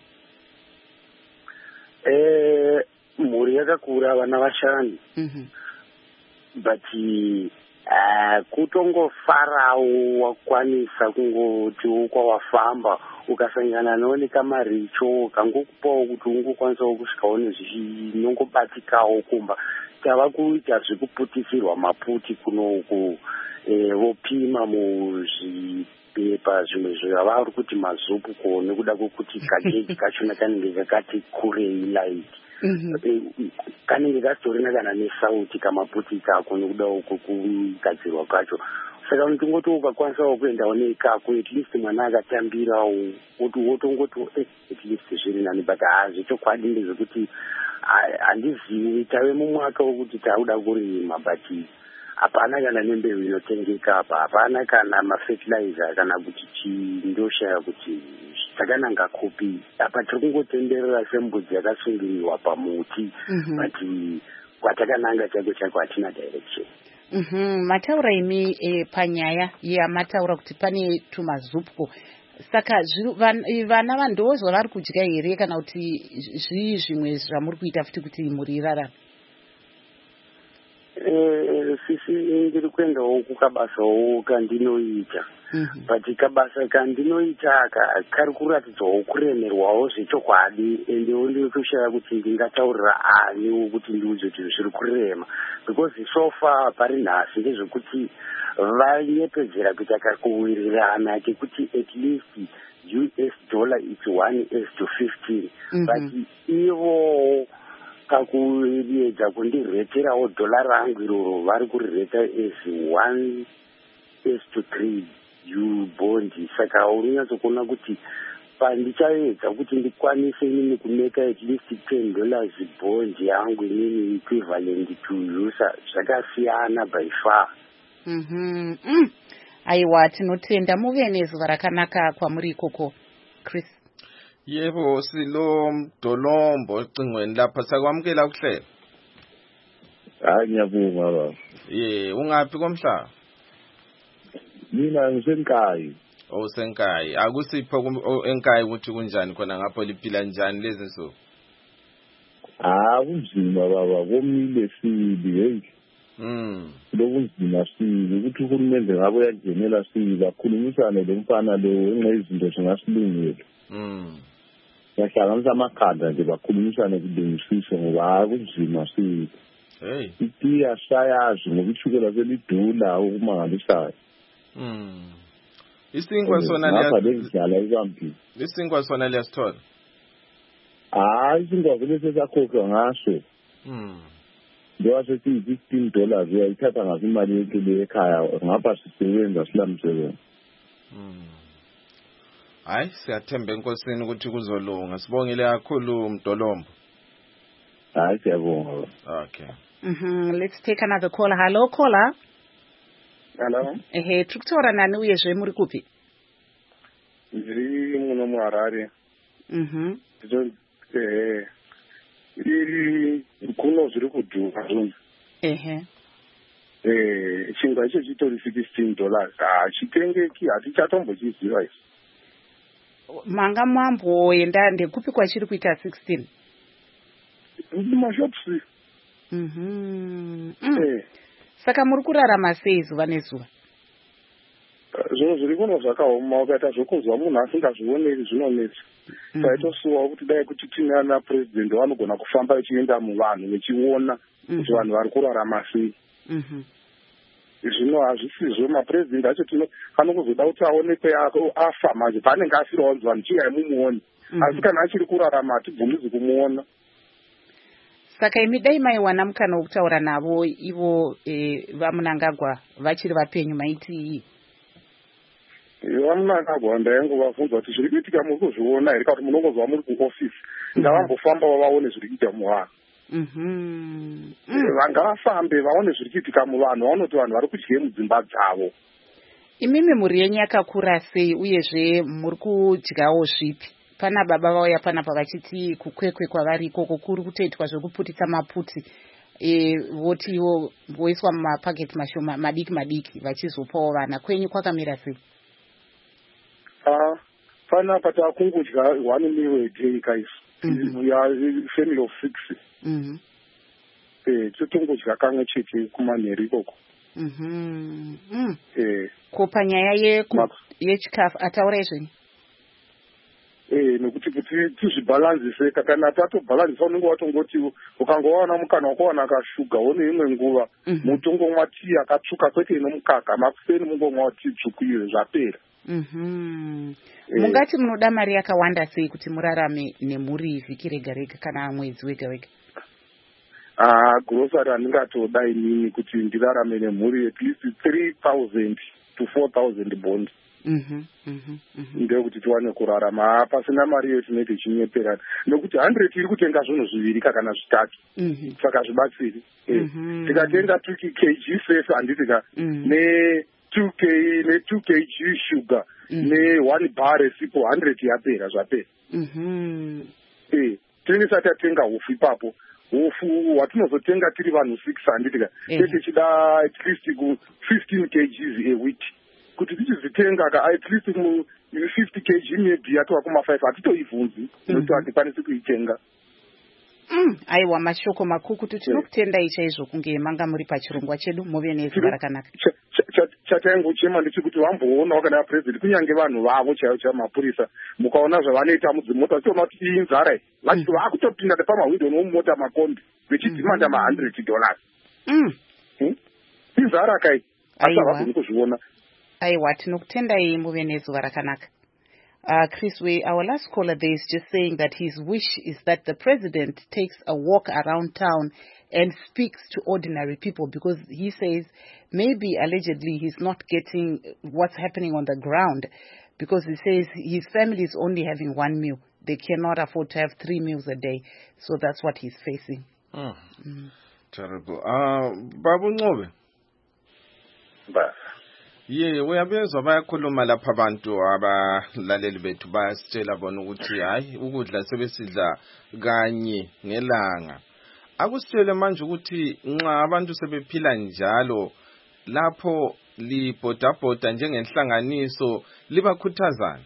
Eh, muri yakakura vana vashanu. Mhm. But uh, kutongofarawo wakwanisa kungoti kwawafamba ukasangana none kamaricho kangokupawo kuti ungokwanisawo kusvikawo nezvinongobatikawo kumba tava kuita zvekuputisirwa maputi kunoku eh, vopima muzvipepa zvimwe zvavari kuti mazupu ko nekuda kwekuti kajeji kachona kanenge kakati kurei light kanenge kasitorina kana nesauti kamaputi ikako nekuda kwekugadzirwa kacho. Saka unotongoti ukakwanisawo kuendawo neikako at least mwana akatambirawo wotongoti at least zviri nani but hazvichokwadi ndezvekuti handizivi tave mumwaka wokuti tauda kurima but hapana kana nembeu inotengeka apa, hapana kana mafertilizer kana kuti chindoshaya kuti takananga kopi apa tiri kungotenderera sembudzi yakasungiriwa pamuti but kwatakananga chako chako hatina direction. Mhm, mataura imi e, panyaya yamataura kuti pane tumazupuko. Saka vana vandozva vari kudya here kana kuti zvii zvimwe zvamuri kuita futi kuti muri rarama? Eh, sisi ndiri kuendawo kukabasawo kandinoita. But kabasa kandinoita kari kuratidzawo kuremerwawo zvechokwadi ende ndiri kushaya kuti ndingataurira ani kuti ndiudze kuti zviri kurema because so far pari nhasi ndezvekuti vanyepedzera kuita kakuwirirana kekuti at least U S dollar it's one is to fifteen. But ivo kakuedza kundireterawo dollar rangu iroro vari kurireta as one is to three you bondi. Saka unyatsokuona kuti pandichaedza kuti ndikwanise inini kumeka at least ten dollars bondi yangu inini equivalent to usa zvakasiyana by far. Mhm. Mm. Aiwa tinotenda muve nezuva rakanaka kwamuri ikoko Chris. Yebo silo Mdolombo cingweni lapha sakwamukela ukuhlela. Hayi ngiyabonga baba. Ye ungaphi komhlaba? Mina ngisenkayi. Oh senkayi. Akusipho enkayi ukuthi kunjani khona ngapho liphila njani lezi nsuku? Ah kunzima baba komile sibi hey. Mm. Lokunzima sibi ukuthi uhulumende ngabo yangenela sibi bakhulumisane lomfana lo enxa izinto zingasilungela. Mm. Yahlanganisa amakhanda nje bakhulumisane kulungisiswe ngoba kunzima sibi. Hey. Itiya shayazi ngoba ishukela selidula ukumangalisayo. Mm. Isinkwa sona liya lapha lendlala ikampi. Isinkwa sona liyasithola. Ah isinkwa vele sesakhokha ngaso. Mm. Njengoba sethi fifteen dollars uyayithatha ngaso imali yekile ekhaya ngapha sisebenza silamsebenza. Mm. Hayi siyathemba enkosini ukuthi kuzolunga. Sibongile kakhulu Mdolombo. Hayi siyabonga. Okay. Mhm, let's take another caller. Hello caller. Hello. Ehe, tukutora nani uyezve muri kupi? Ndiri muno muHarare. Mhm. Eh. Iri kuno zviri kudhura zvona. Ehe. Eh, chingwa icho chitori sixteen dollars. Ah, chitengeki hatichatombochiziva izvo. Manga mamboenda ndekupi kwachiri kuita sixteen? Mumashopsi. Mhm. Eh. Saka muri kurarama sei zuva nezuva? Zvinhu zviri kuno zvakaoma ukaita zvokunzwa munhu asingazvioneri zvinonetsa. Taitosuwa kuti dai kuti tine ana president vanogona kufamba vachienda muvanhu vechiona kuti vanhu vari kurarama sei. Zvino hazvisizvo mapresident acho tino anokuzoda kuti aonekwe afa manje paanenge asirawo kuti vanhu chigai mumuoni. Asi kana achiri kurarama hatibvumizi kumuona. Saka imi dai maiwana mukana wokutaura navo ivo vaMunangagwa vachiri vapenyu maitii? vamunangagwa ndayangu vabvunza kuti zviri kuitika muri kuzviona here kana kuti munongozva muri kuofisi ngavambofambawo vaone zviri kuitika muvanhu vangavafambe vaone zviri kuitika muvanhu vaone kuti vanhu vari kudye mudzimba dzavo. Imimi muri yenyu yakakura sei uyezve muri kudyawo zvipi? Pana baba vauya panapa vachiti kukwekwe kwavari ikoko kuri kutoitwa zvekuputisa maputi e, votiwo voiswa mumapaketi mashoma madiki madiki vachizopawo vana. Kwenyu kwakamira sei? Uh, panapa takungudya one meal a day guys. Mm-hmm. We are a family of six. Mm-hmm. Eh, totongudya kamwe chete kumanheri ikoko. Mhm. Mm. Eh. Ko panyaya ye yechikafu ataurai zvenyu? Eh, nekuti kuti tizvibalanzise kana tatobalansisa unenge watongoti ukangowana mukana wakawana kashuga one imwe nguva mutongomwa tii akatsvuka kwete inomukaka makuseni mungomwa tii tsvuku iyo zvapera. Mhm. Mungati munoda mari yakawanda sei kuti murarame nemhuri vhiki rega rega kana mwedzi wega wega? Ah, grocery andingatoda inini kuti ndirarame nemhuri at least three thousand to four thousand bond. Mhm. Mhm. Ndio kuti tiwane kurarama pasina mari iyo tinenge chinyeperana nokuti hundred iri kutenga zvinhu zviviri kana zvitatu. Mhm. Saka zvibatsiri. Eh, tikatenga two kilograms safe anditika ne two k ne two kilograms sugar ne one bar resipo hundred yapera zvapera. Mhm. Eh, tinisati tatenga hufu ipapo. Hufu watinozotenga tiri vanhu six handitika tete chida at least ku fifteen kilograms a week kuti tichizitenga ka at least mu fifty kilograms maybe yatova kuma five hatitoivhunzi nokuti hatikwanisi kuitenga. Mm, aiwa mashoko makuru kuti tinokutendai chaizvo kunge manga muri pachirongwa chedu muve nezuva rakanaka. Chataingochema ndechekuti vamboonawo kana vapurezidendi kunyange vanhu vavo chaivo chaivo mapurisa mukaona zvavanoita mudzimota tiona kuti iyi nzara iyi vachiti vaakutopinda nepamahwindo nomumota makombi vechidzimanda mahundred dollars. Inzara kai asi havagoni kuzviona. Aiwa tinokutendai muve nezuva rakanaka. Uh, Chris Way, our last caller there is just saying that his wish is that the president takes a walk around town and speaks to ordinary people, because he says maybe allegedly he's not getting what's happening on the ground, because he says his family is only having one meal. They cannot afford to have three meals a day. So that's what he's facing. Oh, mm. Terrible. Uh, Babu Ngobe. Ba. Ye uyabezwa bayakhuluma lapha abantu abalaleli bethu bayasitshela bona ukuthi hayi ukudla sebesidla kanye ngelanga. Akusitshele manje ukuthi nxa abantu sebephila njalo lapho libhodabhoda njengenhlanganiso libakhuthazana.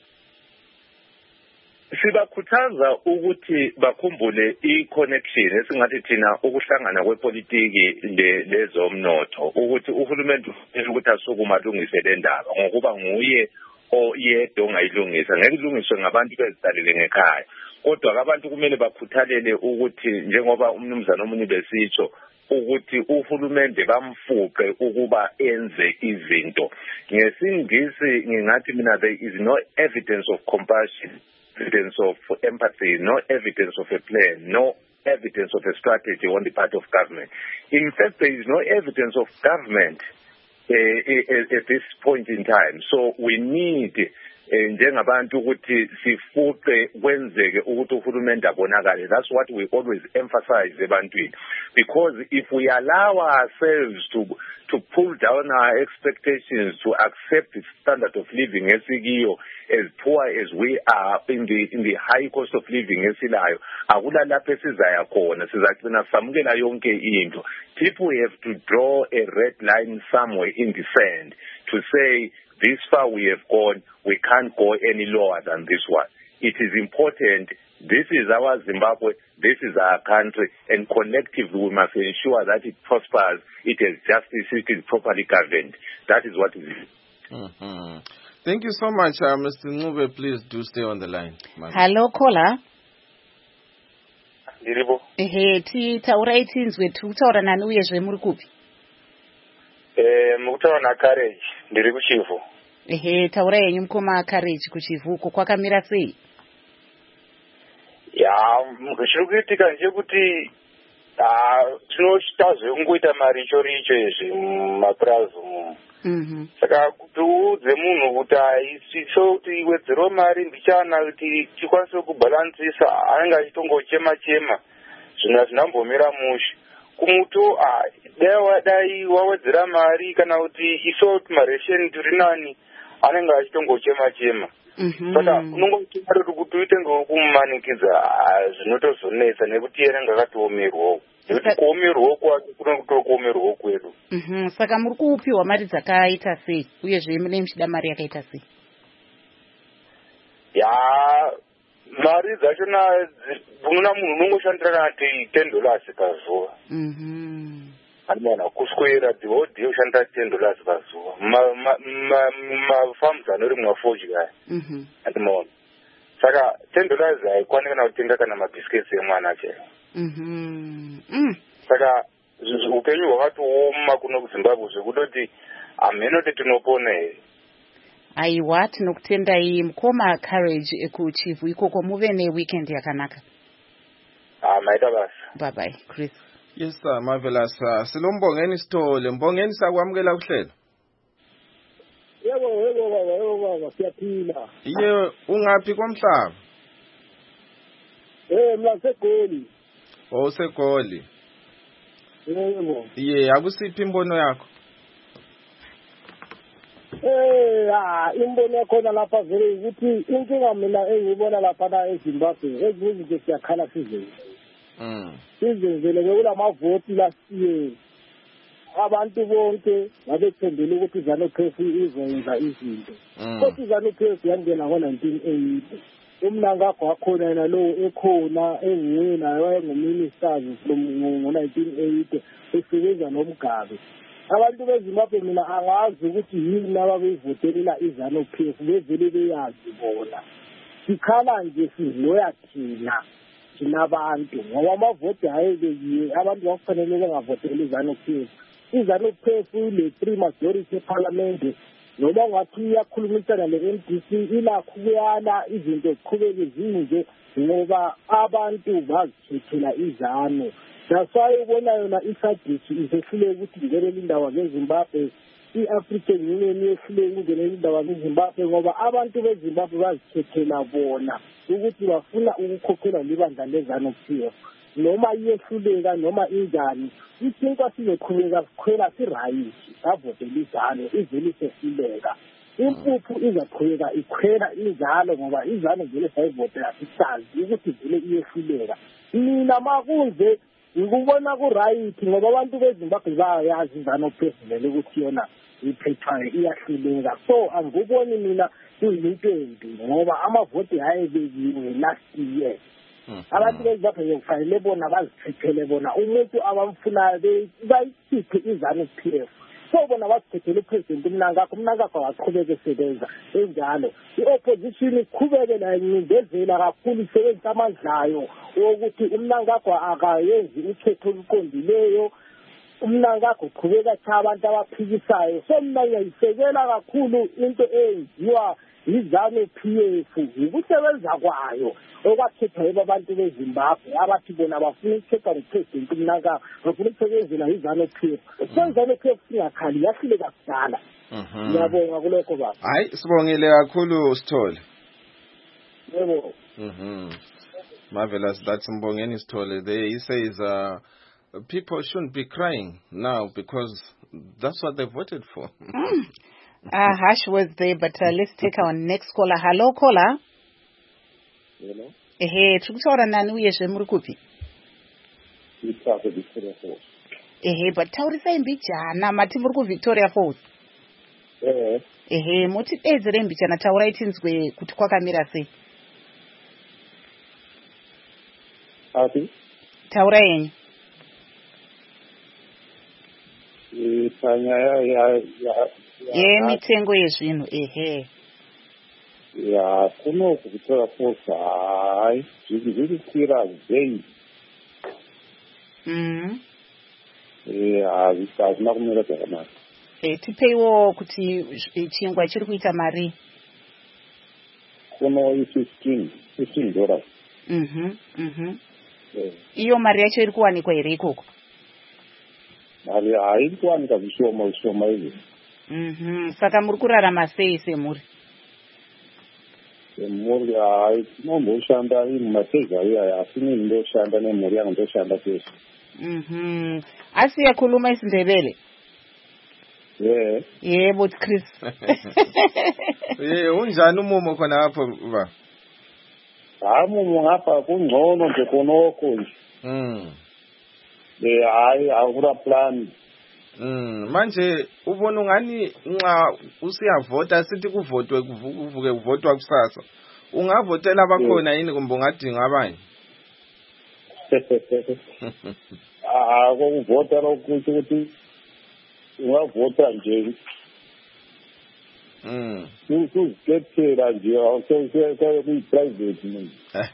Sibakhuthaza ukuthi bakhumbule i-connection esingathi thina ukuhlangana kwepolitiki lezomnotho ukuthi uhulumende ukuthi asukuma alungise le ndaba ngokuba nguye oyedwa ongayilungisa ngeke ilungiswe ngabantu bezidalele ngekhaya kodwa abantu kumele bakhuthalele ukuthi njengoba umnumzana omunye besitsho ukuthi uhulumende bamfuqe ukuba enze izinto. Ngesingisi ngingathi mina there is no evidence of compassion, evidence of empathy, no evidence of a plan, no evidence of a strategy on the part of government. In fact, there is no evidence of government uh, at this point in time. So we need njengabantu ukuthi sifuqe kwenzeke ukuthi uhulumende abonakale. That's what we always emphasize ebantwini, because if we allow ourselves to to pull down our expectations to accept the standard of living esikiyo as poor as we are in the in the high cost of living esilayo akula lapho esizaya khona sizagcina samukela yonke into. People have to draw a red line somewhere in the sand to say this far we have gone, we can't go any lower than this one. It is important. This is our Zimbabwe, this is our country, and collectively we must ensure that it prospers, it has justice, it is properly governed. That is what it is. Mm-hmm. Thank you so much, uh, Mister Ngube. Please do stay on the line. Hello, caller. Ndiripo. Ehe, ti taura itinzwe tutaura nani uyezve muri kupi? Eh, mukutaura na Courage, ndiri kuChivu. Ehe, taura yenyu mukoma Courage kuChivu, uko kwakamira sei? Ya, zviri kuitika ndechekuti ah tinotazve kungoita mari richo richo izvi mumapurazi umu. Mhm. Saka kuti uudze munhu kuti haisiso kuti iwedzero mari mbichana kuti tikwanise kubhalansisa anenge achitongochema chema zvinhu hazvinambomira mushe kumuto dai dai wawedzera mari kana kuti iso maresheni tiri nani anenge achitongochema chema saka unongochema kuti uite ngokumumanikidza zvinotozonetsa nekuti anenge akatiomerwawo nekuti kuomerwawo kwake kunokutori kuomerwawo kwedu. Saka muri kuupiwa mari dzakaita sei uyezve mune muchida mari yakaita sei? Ya mari dzachona unoona munhu unongoshandira kana ten dollars pazuva. Anowana kuswera the whole day ushandira ten dollars pazuva mafarms anori mwafodya andimoona saka ten dollars haikwani kana kutenga kana mabhisiketsi emwana chaiwo. Saka upenyu hwakatooma kuno kuZimbabwe zvekutoti hamhenoti tinopona here. Aiwa, tinokutendai mukoma Courage kuchivu ikoko, muve neweekend yakanaka. Ah, maita basa. Bye bye, Chris. Yes sir, marvelous. Silombongeni Sithole, mbongeni sakwamukela kuhlelo. Yebo yebo baba, yebo baba, siyaphila. Iye ungaphi komhlaba? Eh, mina seGoli. Oh, seGoli. Yebo. Iye, akusiphi imbono yakho? Eh, ah, imbono khona lapha vele ukuthi inkinga mina engiyibona lapha la eZimbabwe ezinye izinto siyakhala sizwe. Mm. Sizenzele kulamavoti lasiye. Abantu bonke babethembele ukuthi ZANU-P F izenza izinto. Kodwa ZANU-P F yangena ngo-nineteen eighty. Umnangagwa wakhona yena lo ekhona enguye naye wayenguminister ngo-nineteen eighty esebenza noMgabe. Abantu beZimbabwe mina angazi ukuthi yini ababeyivotelela iZANU-P F bevele beyazi bona. Sikhala nje sizoya thina thina abantu ngoba amavoti ayebekiwe abantu bakufanele bengavoteli iZANU-P F. iZANU-P F ile three majority eParliament noma ngathi iyakhulumisana le-M D C ilakho kuyala izinto ziqhubeke zinje ngoba abantu bazikhethela iZANU. Daswaye ubona yona isadisi isehlule ukuthi ngenele indawo zeZimbabwe, i-African Union yehlule ngenele indawo zeZimbabwe ngoba abantu beZimbabwe bazikhethela bona ukuthi bafuna ukukhokhela libandla leZANU-P F. Noma iyehluleka noma injani isinkwa sizoqhubeka sikhwela sirayithi savotela iZANU ivele sehluleka. Impuphu izaqhubeka ikhwela injalo ngoba iZANU vele sayivotela sisazi ukuthi vele iyehluleka. Mina makunze ngikubona ku-right ngoba abantu beZimbabwe bayazi iZANU-P F vele ukuthi yona iphethwayo iyahluleka. So angikuboni mina kuyinto embi ngoba amavoti ayebekiwe last year. Abantu beZimbabwe kufanele bona bazikhethele bona umuntu abamfunayo bayikhiphe iZANU-P F. So bona bazikhethele upresident uMnangagwa, uMnangagwa waqhubeka esebenza enjalo. I-opposition iqhubeke nayo incindezela kakhulu isebenzisa amandlayo wokuthi uMnangagwa akayenzi ukhetho oluqondileyo. uMnangagwa uqhubeka cha abantu abaphikisayo. So mina ngiyayisekela kakhulu into eyenziwa iZANU-P F ukusebenza kwayo okwakhethwa abantu beZimbabwe abathi bona bafuna ukukhetha upresident uMnangagwa bafuna ukusebenzela iZANU-P F. So iZANU-P F singakhali yahluleka kudala. Ngiyabonga kulokho baba. Hayi sibongile kakhulu Sithole. Yebo. Mhm. Marvelous. That's Mbongeni Sithole. There he says uh people shouldn't be crying now because that's what they voted for. mm. Uh, Hash was there, but uh, let's take our next caller. Hello, caller. Hello. Ehe, tukutaura nani uyezve muri kupi? Itape Victoria Falls. Ehe, but taurisai mbichana mati muri ku Victoria Falls. Eh. Ehe, moti dedzere mbichana taurai tinzwe kuti kwakamira sei. Ati? Taurai yenyu. Eh, panyaya ya ya ye mitengo yezvinhu ehe. Ya kuno Victoria Falls hai zviri zviri kwira zei. Mhm. Eh, hazina kumira zvakanaka. Eh, tipeiwo kuti chingwa chiri kuita mari. Kuno i fifteen fifteen dollars. Mhm. Mhm. Eh. Iyo mari yacho iri kuwanikwa here ikoko? Mari hairi kuwanika zvishoma zvishoma izvi. Mhm. Saka muri kurarama sei semhuri? Semhuri hayi tinomboshanda mumatega iyaya asi inini ndoshanda nemhuri yangu ndoshanda kwese. Mhm. Asiya khuluma isiNdebele? Yeah. Yebo Chris. Eh unjani umumo khona lapho ba? Hayi mumo ngapha kungcono nje khonokho nje. Mm. Eh hayi akura plan. Mm manje ubona ngani nxa usiyavota sithi kuvotwe kuvuke kuvotwa kusasa. Ungavotela abakhona yini kumbe ungadinga abanye? Ah ukuvota lokuthi ukuthi ungavota nje. Mm. Uzikethela nje awuseseyo kuyi-private mina.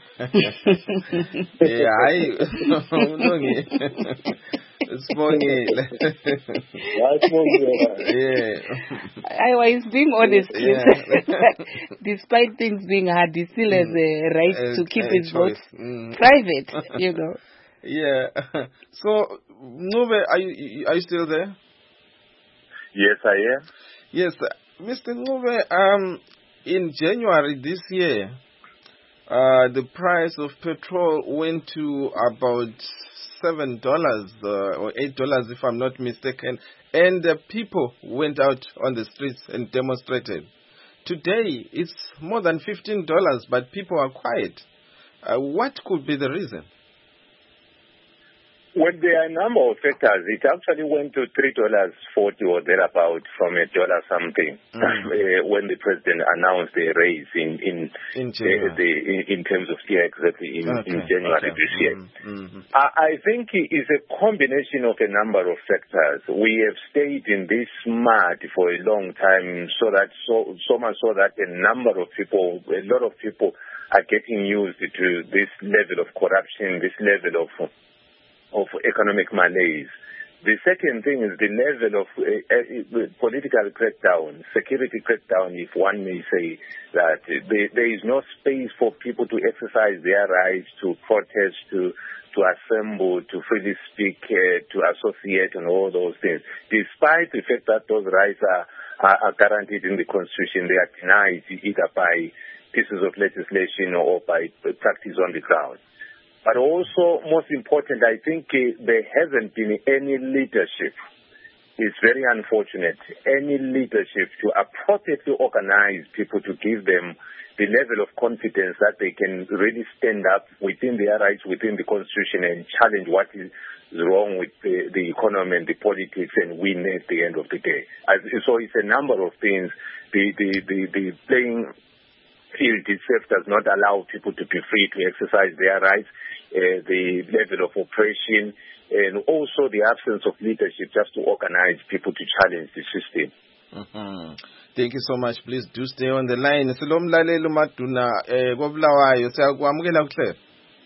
Eh hayi ulungile. Sibongile. Hayi sibongile. Yeah. I was being honest, Chris. Yeah. Despite things being hard, he still has a right As to keep a his choice. vote Mm. private, you know. Yeah. So, Ncube, are you are you still there? Yes, I am. Yes, Mister Ncube. Um, in January this year, uh, the price of petrol went to about seven dollars uh, or eight dollars, if I'm not mistaken, and uh, people went out on the streets and demonstrated. Today, it's more than fifteen dollars, but people are quiet. Uh, what could be the reason? Well, there are a number of factors. It actually went to three dollars forty or thereabout from a dollar something mm. uh, when the president announced a raise in in in, uh, the, in, in terms of yeah, exactly in, okay. in January okay. this year. Mm-hmm. I, I think it is a combination of a number of factors. We have stayed in this mud for a long time, so that so so much so that a number of people, a lot of people, are getting used to this level of corruption, this level of of economic malaise. The second thing is the level of uh, uh, political crackdown, security crackdown, if one may say that. There, there is no space for people to exercise their rights, to protest, to to assemble, to freely speak, uh, to associate, and all those things. Despite the fact that those rights are, are, are guaranteed in the Constitution, they are denied either by pieces of legislation or by practice on the ground. But also, most important, I think uh, there hasn't been any leadership. It's very unfortunate. Any leadership to appropriately organize people, to give them the level of confidence that they can really stand up within their rights, within the Constitution, and challenge what is wrong with the, the economy and the politics and win at the end of the day. As, so it's a number of things. The, the, the, the playing field itself does not allow people to be free to exercise their rights. Uh, the level of oppression, and also the absence of leadership just to organize people to challenge the system. Mm-hmm. Thank you so much. Please do stay on the line. Silomlalelo Maduna eh kobulawayo siyakwamukela kuhle.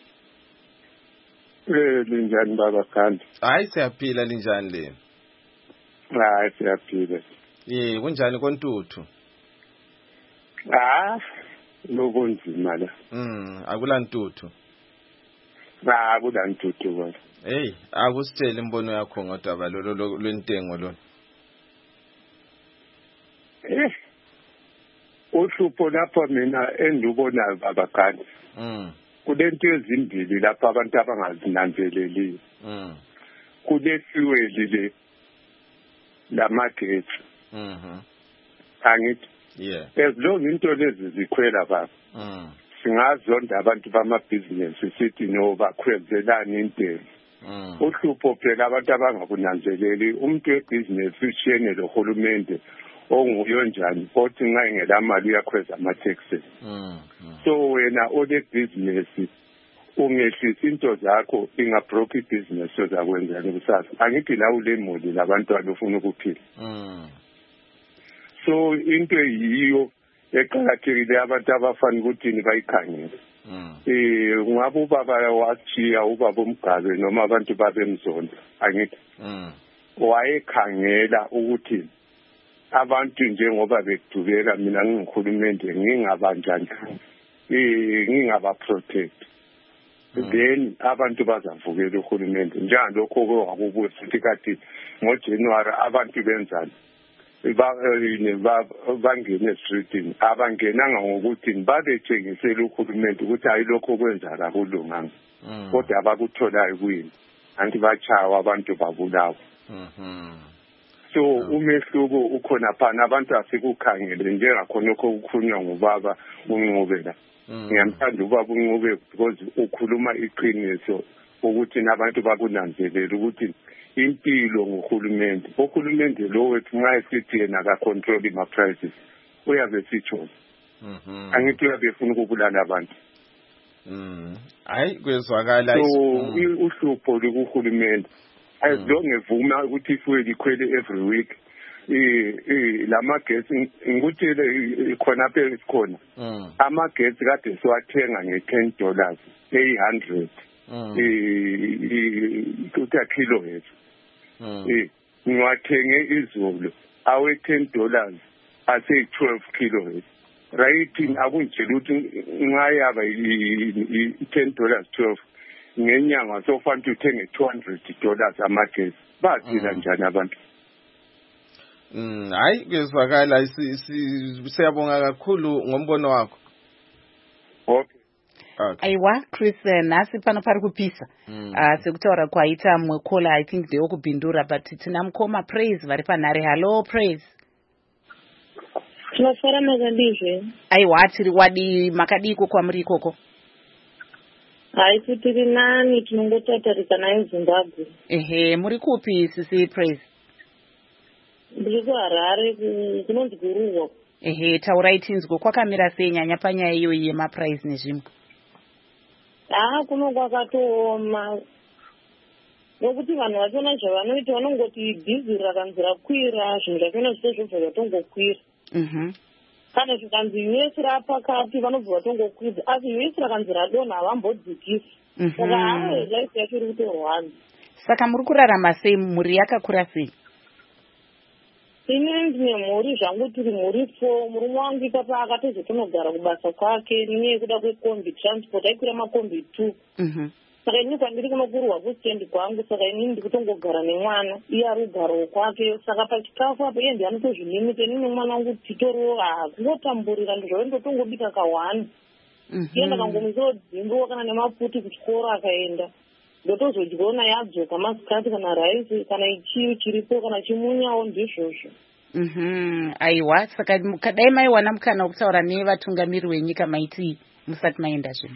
Eh linjani baba Khandi? Hayi siyaphila linjani le? Hayi siyaphila. Eh kunjani kontuthu? Ah lokunzima la. Mm akulantuthu. Ba kulantuthu bona. Hey, akusitshela imbono yakho ngodaba lo lwentengo lo. Eh. Uhlupho lapha mina endubona baba Khandi. Mm. Kulento ezimbili lapha abantu abangazinanzeleli. Mm. Kulesiweli le lamagetsi. Mhm. Angithi. Yeah. As long into lezi zikhwela baba. Mm. Singazonda abantu bamabhizinesi sithi no bakhwezelana intengo. Mm. Uhlupho phela abantu abangakunanzeleli umuntu webhizinesi ushiyene lo hulumende onguyo njani othi nxa ingela mali uyakhweza ama-taxes. Mm. So wena ole business ungehlisa into zakho ingabroke business sozakwenzani kusasa. Angithi la ulemuli labantwana ufuna ukuphila. Mm. So into yiyo eqakathekile abantu abafana ukuthi bayikhangele. Mm. Eh ngabe ubaba wachiya ubaba umgabe noma abantu babemzonda angithi. Mm. Wayekhangela ukuthi abantu njengoba bedubela mina ngingihulumende ngingabanjani eh ngingaba protect. Then abantu bazavukela uhulumende njalokho kwakubusithi kathi ngoJanuary abantu benzani bangene esitritini abangenanga ngokuthi babetshengisele uhulumende ukuthi ayilokho okwenza kakulunganga kodwa abakutholayo kuyini anti bachawa abantu babulawa. So umehluko ukhona phana abantu asikukhangele njengakhona okukhulunywa ngubaba uNqobela. Ngiyamthanda ubaba uNqobela because ukhuluma iqiniso ukuthi nabantu bakunanzelele ukuthi impilo ngohulumende ohulumende lo wethu nxa esithi yena ka control ma prices uyabe sitsho angithi uyabe ufuna ukubulala abantu. Hayi kwezwakala uhlupho lukuhulumende as long evuma ukuthi ifuel ikhwele every week eh lamagesi ngikutshele khona phela isikhona amagesi kade siwathenga nge ten dollars eight hundred eh kuta kilowatt eh ngiwathenge izolo awe ten dollars ase twelve kilowatt right akunjela ukuthi ngayaba i ten dollars twelve ngenyanga so fanele uthenge two hundred dollars amagesi bathila njani abantu. Mm hayi kwezwakala siyabonga kakhulu ngombono wakho. Okay. Okay. Aiwa Chris nasi pano pari kupisa. Mm. Uh, sekutaura kwaita mwekola I think they okubindura but tina mkoma praise vari panhare. Hello praise. Tinofara makadizve. Aiwa tiri wadi makadiko kwamuri ikoko. Hai tiri nani tinongotatarika nayo Zimbabwe. Ehe muri kupi sisi praise? Ndiri kuHarare kunonzi kuRuwa. Ehe taurai tinzgo kwakamira sei nyanya panyaya iyoyi yemaprice nezvimwe? Ah kuno kwakatooma. Nokuti vanhu vachiona zvavanoita vanongoti dhiziri rakanzi rakwira zvinhu zvakaona zvise zvobva zvatongokwira. Mhm. Kana zvikanzi U S rapakati vanobva vatongokwidza asi U S rakanzi radonha havambodzikisi. Saka hayi life yacho iri kutorwadza. Saka muri kurarama sei mhuri yakakura sei? Ine ndine mhuri zvangu tiri mhuri four murume wangu ipapa akatozotonogara kubasa kwake nenyaya yekuda kwekombi transport aikwira makombi two. Mhm. Saka ini kwandiri kunokurwa kustendi kwangu saka ini ndiri kutongogara nemwana iye ari kugarowo kwake saka pachikafu apo iye ndiye anotozvilimita ini nemwana wangu titoriwo kungotamburira ndizvo ndotongobika kawani. Iye ndakangomuisawo dzimbo kana nemaputi kuchikoro akaenda ndotozodyawo naye adzoka masikati kana raisi kana ichiyo chiripo kana chimunyawo ndizvozvo. Mhm. Aiwa saka kadai maiwana mukana wokutaura nevatungamiri wenyika maiti musati maenda zvino.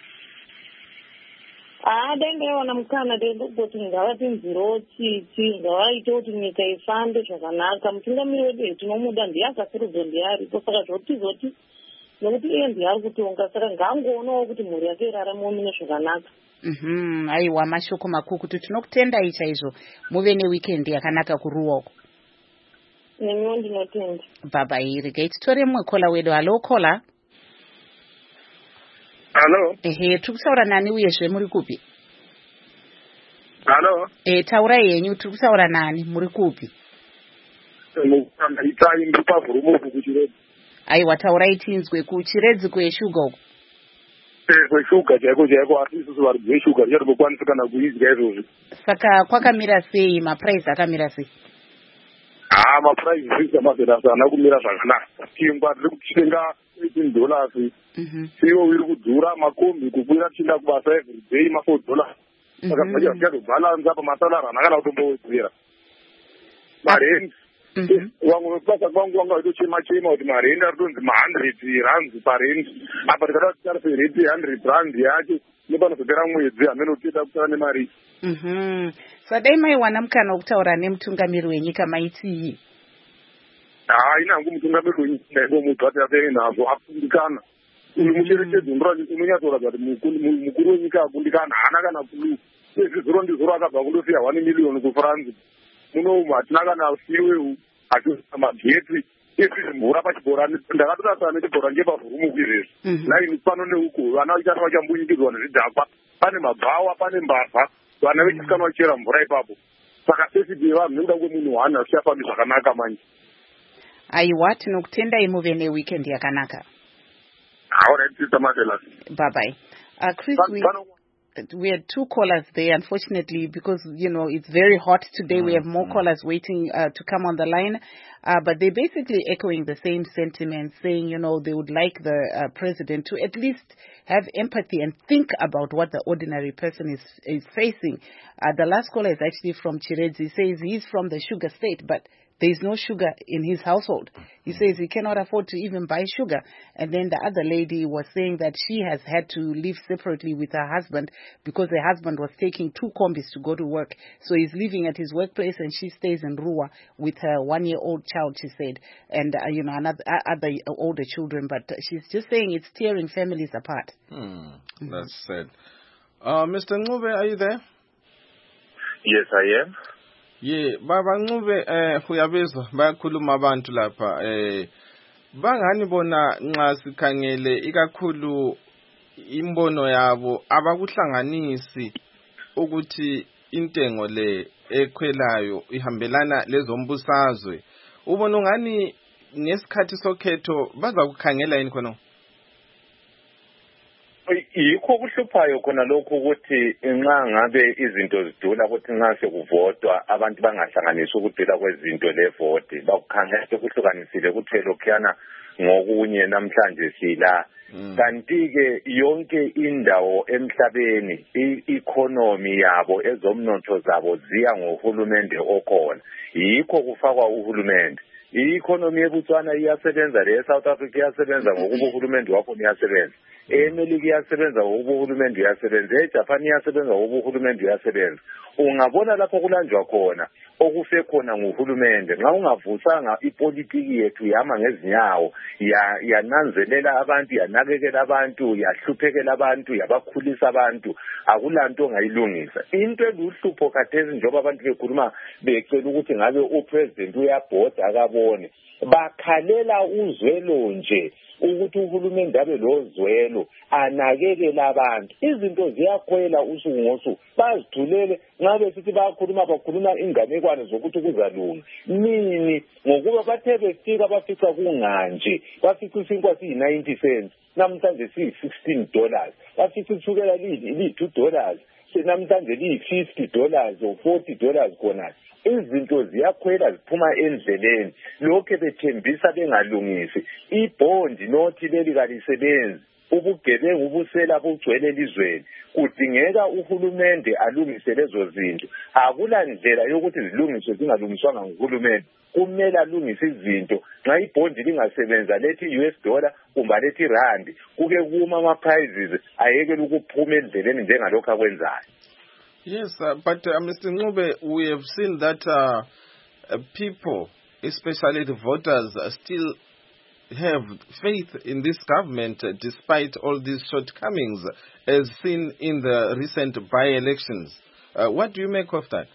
Ah dai ndaiwana mukana ndokoti ngavatinzirewo tsitsi ngavaite kuti nyika ifambe zvakanaka mutungamiri wedu tinomuda ndiye akakurudzwa ndiaripo saka zvotizoti nokuti iye ndiye ari kutonga saka ngaangoonawo kuti mhuri yake iraramewo mune zvakanaka. Mhm. Aiwa mashoko makuru kuti tinokutendai chaizvo muve neweekend yakanaka kuRuwa uko. Nemiwo ndinotenda. Baba irege titore mumwe kola wedu. Halo kola. Halo. Ehe tiri kutaura nani uyezve muri kupi? Halo. Eh taurai yenyu tiri kutaura nani muri kupi? Mukanda itai ndipavhurumu kuchiredzi. Aiwa taurai tinzwe kuchiredzi kweshuga uko. Eh kweshuga chaiko chaiko asi isusu vari kweshuga chari kukwanisa kana kuidya izvozvo. Saka kwakamira sei maprice akamira sei? Ah maprice zvisa mazera sana kumira zvakanaka. Chingwa tiri kutenga eighteen dollars. Mhm. Siwo iri kudzura makombi kukwira tichida kubasa every day ma four dollars. Saka manje ndiyato balance apa masalara nakana kutombowedzera. Marendi. Mhm. Wangu basa kwangu wanga itochema chema kuti marendi aritonzi ma one hundred rands parendi. Apa tikada kutsara serendi one hundred rand yacho nepanozopera mwedzi amene uchiita kutsara nemari. Mhm. Sadai maiwana mukana wokutaura nemutungamiri wenyika maiti. Ah inangu mutungamiri wenyika ndo muthu ati apere nazvo afundikana. Uyu mucherechedzo unonyatsoura kuti mukuru wenyika akundikana haana kana kulu. Ezvizoro ndizoro akabva kundosiya one million kuFrance. Muno hatina kana siwe atiisa magetsi ezvimvura pachibhorani ndakatotasana nechibhorani chepavhurumu kuizvezvi. Laini pano neuko vana vachati vachambunyikidzwa nezvidhakwa pane mabhawa pane mbavha vana vechisikana vachera mvura ipapo. Saka safety yevanhu nekuda kwemunhu one hazvichafambi zvakanaka manje. Aiwa tinokutendai muve neweekend yakanaka. All right, sister Marcella. Bye bye. Uh, Chris, we, we had two callers there, unfortunately, because, you know, it's very hot today. Mm-hmm. We have more callers waiting uh, to come on the line. Uh, but they're basically echoing the same sentiment, saying, you know, they would like the uh, president to at least have empathy and think about what the ordinary person is is facing. Uh, the last caller is actually from Chiredzi. He says he's from the sugar state, but there's no sugar in his household. He says he cannot afford to even buy sugar. And then the other lady was saying that she has had to live separately with her husband because her husband was taking two combis to go to work. So he's living at his workplace and she stays in Rua with her one-year-old child, she said, and, uh, you know, another, uh, other older children. But she's just saying it's tearing families apart. Hmm. Mm-hmm. That's sad. Uh, Mister Ncube, are you there? Yes, I am. Ye baba Ncube eh uyabezwa bayakhuluma abantu lapha eh bangani bona nxa sikhangele ikakhulu imbono yabo abakuhlanganisi ukuthi intengo le ekhwelayo ihambelana lezombusazwe ubona ngani ngesikhathi sokhetho baza kukhangela yini khona yikho kuhluphayo khona lokho ukuthi nxa ngabe izinto zidula ukuthi nxa sekuvotwa abantu bangahlanganisi ukudula kwezinto levote bakukhangela kuhlukanisile kuthe lokhuyana ngokunye namhlanje sila kanti ke yonke indawo emhlabeni i-economy yabo ezomnotho zabo ziya ngohulumende okhona yikho kufakwa uhulumende i-economy yeBotswana iyasebenza le South Africa iyasebenza ngokuba uhulumende wakho uyasebenza eMelika iyasebenza ngokuba uhulumende uyasebenza eJapan iyasebenza ngokuba uhulumende uyasebenza ungabona lapho kulanjwa khona okufe khona nguhulumende nxa ungavusanga ipolitiki yethu yama ngezinyawo yananzelela abantu yanakekela abantu yahluphekela abantu yabakhulisa abantu akulanto ongayilungisa into eluhlupho khathesi njengoba abantu bekhuluma becela ukuthi ngabe upresident uyabhoda akabone bakhalela uzwelo nje ukuthi uhulumende abe lozwelo anakekela abantu izinto ziyakhwela usuku ngosuku bazithulele ngabe sithi bayakhuluma bakhuluma inganekwane zokuthi kuzalunga nini ngokuba bathe befika bafica kunganje bafica isinkwa siyi-ninety cents namhlanje siyi-sixteen dollars bafica ithukela liyi-two dollars namhlanje liyi-fifty dollars or forty dollars khona izinto ziyakhwela ziphuma endleleni lokho bethembisa bengalungisi ibhondi nothi leli kalisebenzi ubugebengu ubusela bugcwele elizweni kudingeka uhulumende alungise lezo zinto akula ndlela yokuthi zilungiswe zingalungiswanga nguhulumende kumele alungise izinto nxa ibhondi lingasebenza lethi i-U S dollar kumbe lethi rand kuke kuma ama-prices ayekele ukuphuma endleleni njengalokho akwenzayo. Yes, uh, but uh, Mister Ncube, we have seen that uh, uh, people, especially the voters, uh, still have faith in this government uh, despite all these shortcomings, as seen in the recent by-elections. Uh, what do you make of that?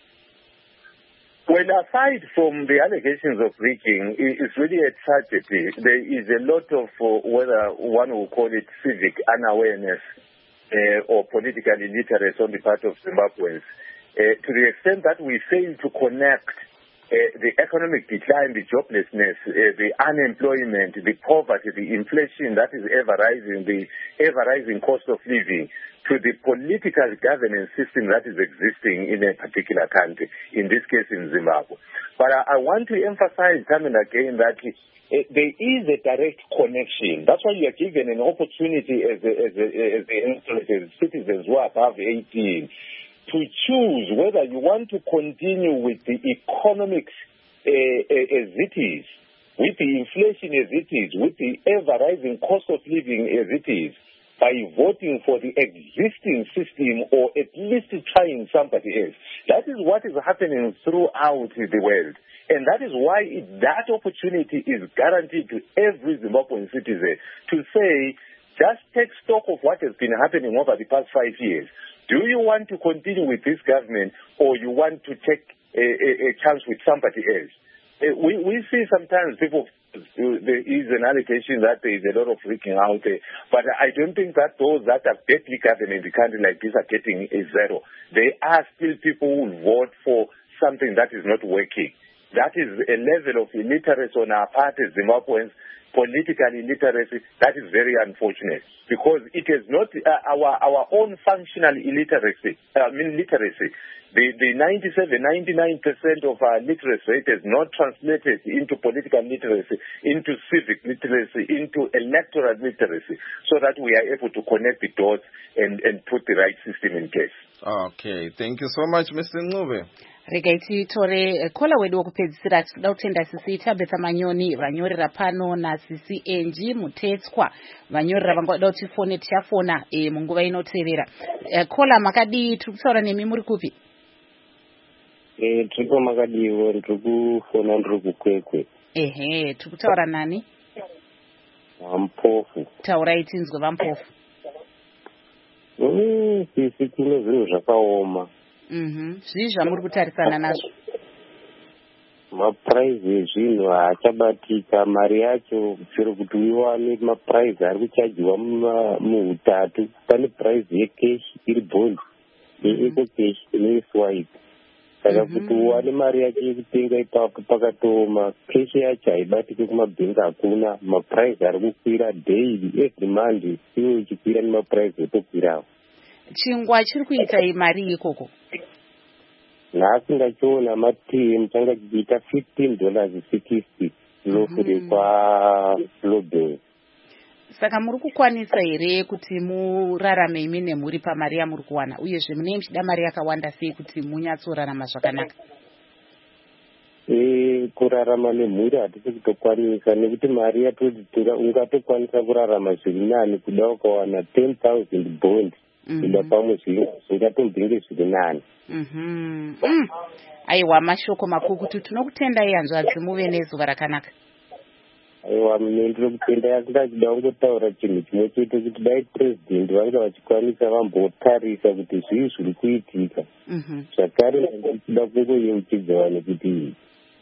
Well, aside from the allegations of rigging, it's really a tragedy. There is a lot of, uh, whether one will call it civic unawareness, Uh, or political illiteracy on the part of Zimbabweans, uh, to the extent that we fail to connect uh, the economic decline, the joblessness, uh, the unemployment, the poverty, the inflation that is ever rising, the ever rising cost of living, to the political governance system that is existing in a particular country, in this case in Zimbabwe. But I, I want to emphasize time and again that Uh, there is a direct connection. That's why you are given an opportunity as a, as a, as a, as citizens who are above eighteen to choose whether you want to continue with the economics uh, as it is, with the inflation as it is, with the ever-rising cost of living as it is, by voting for the existing system or at least trying somebody else. That is what is happening throughout the world. And that is why it, that opportunity is guaranteed to every Zimbabwean citizen to say, just take stock of what has been happening over the past five years. Do you want to continue with this government or you want to take a, a, a chance with somebody else? Uh, we, we see sometimes people, uh, there is an allegation that there is a lot of freaking out there, but I don't think that those that are badly governed in the country like this are getting a zero. There are still people who vote for something that is not working. That is a level of illiteracy on our part as Zimbabweans, political illiteracy. That is very unfortunate because it is not uh, our our own functional illiteracy. I mean literacy. The the ninety-seven, ninety-nine percent of our literacy rate is not translated into political literacy, into civic literacy, into electoral literacy, so that we are able to connect the dots and, and put the right system in place. Okay, thank you so much, Mister Ncube. Regaiti tore kola wedu wokupedzisira tinoda kutenda sisi Tabitha Manyoni vanyorera pano nasisi Enji Mutetswa vanyorera vangoda kuti fone tichafona e munguva inotevera. E, kola makadi tiri kutaura nemi muri kupi? Eh, tiripo makadiwo ndiri kufona ndiri kukwekwe. Ehe, tiri kutaura nani? Vampofu. Taurai tinzwe Vampofu. Mm, sisi kune zvinhu zvakaoma. Mhm. Zvii zvamuri kutarisana nazvo? Mapuraizi ezvinhu haachabatika, mari yacho chero kuti uiwane mapuraizi ari kuchajiwa muhutatu. Pane puraizi yekeshi iri bhondi, yeeko keshi inoiswaipa. Saka kuti uwane mari yacho yekutenga ipapo pakatoma, keshi yacho haibatiki kumabhengi hakuna, mapuraizi ari kukwira daily, every monday, iwe uchikwira nemapuraizi otokwirawo. Chingwa chiri kuita mari ikoko? Nhasi ndachiona matm changa chichiita fifteen dollars sixty lofure kwa global. Saka muri kukwanisa here kuti murarame imi nemhuri pamari yamuri kuwana, uyezve munenge muchida mari yakawanda sei kuti munyatsorarama zvakanaka? E, kurarama nemhuri hatisi kutokwanisa nekuti mari yatoditora ungatokwanisa kurarama zviri nani kuda ukawana ten thousand bond kuda pamwe zvingatobvinge zviri nani. Mhm. Mm. Aiwa mashoko makuru kuti tinokutendai hanzvadzi muve nezuva rakanaka. Aiwa ndiri kutenda yasingachida kungotaura chinhu chimwe chete kuti dai president vanga vachikwanisa vambotarisa kuti zvii zviri kuitika. Mhm. Zvakare ndachida kungoyeuchidzwa nekuti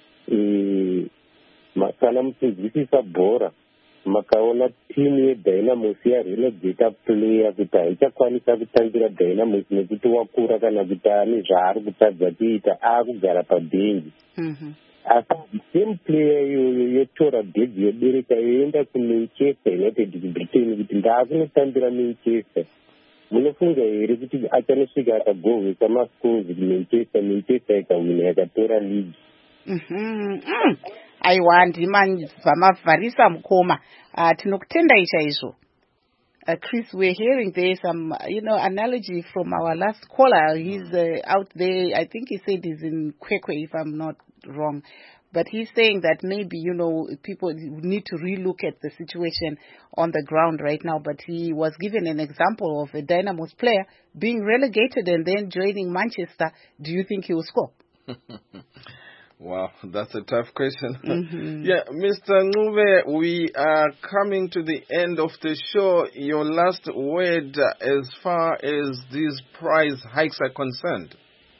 kana muchinzwisisa bhora makaona timu yeDynamos yarelegata player kuti haichakwanisa kutangira Dynamos nekuti wakura kana kuti ane zvaari kutadza kuita akugara pabhenji. Asi same player iyoyo yotora bhegi yobereka yoenda kuManchester United kuBritain kuti ndaakunotambira Manchester. Munofunga here kuti achanosvika akagovesa mascores kuManchester, Manchester ikawina yakatora league? Mhm. Aiwa ndima vamavharisa mukoma. Uh, tinokutendai chaizvo. Uh, Chris, we're hearing there some, you know, analogy from our last caller. He's uh, out there, I think he said he's in Kwekwe, if I'm not wrong. But he's saying that maybe, you know, people need to relook at the situation on the ground right now. But he was given an example of a Dynamos player being relegated and then joining Manchester. Do you think he will score? Wow, that's a tough question. Mm-hmm. Yeah, Mister Ncube, we are coming to the end of the show. Your last word as far as these price hikes are concerned.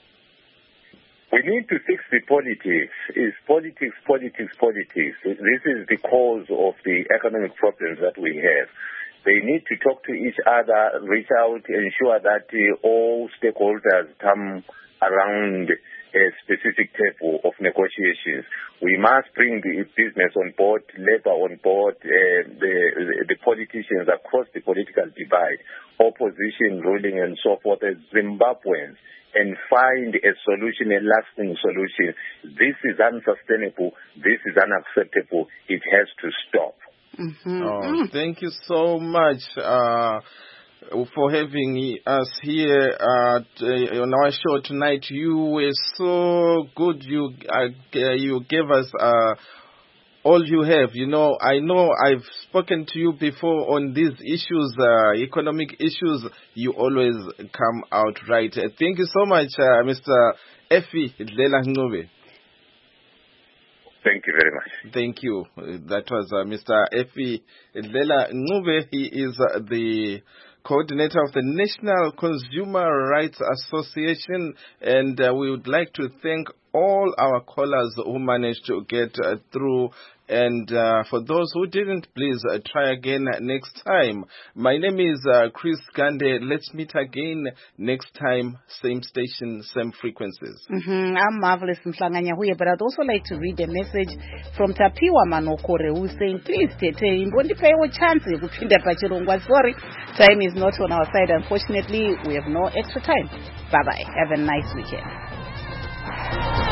We need to fix the politics. It's politics, politics, politics. This is the cause of the economic problems that we have. They need to talk to each other, reach out, ensure that uh, all stakeholders come around a specific table of negotiations. We must bring the business on board, labor on board, uh, the, the politicians across the political divide, opposition, ruling, and so forth as Zimbabweans, and find a solution, a lasting solution. This is unsustainable. This is unacceptable. It has to stop. Mm-hmm. Oh, thank you so much uh, for having us here at, uh, on our show tonight. You were so good. You uh, you gave us uh, all you have. You know, I know I've spoken to you before on these issues, uh, economic issues. You always come out right. Uh, thank you so much, uh, Mister Effie Dlela Ncube. Thank you very much. Thank you. Uh, that was uh, Mister Effie Dlela Ncube. He is uh, the coordinator of the National Consumer Rights Association, and uh, we would like to thank all our callers who managed to get uh, through. And uh, for those who didn't, please uh, try again next time. My name is uh, Chris Gande. Let's meet again next time, same station, same frequencies. Mm-hmm. I'm Marvelous Mhlanganya Huye, but I'd also like to read a message from Tapiwa Manokore, who's saying, please, Tete, Imbondipewo chance. Sorry, time is not on our side. Unfortunately, we have no extra time. Bye-bye. Have a nice weekend.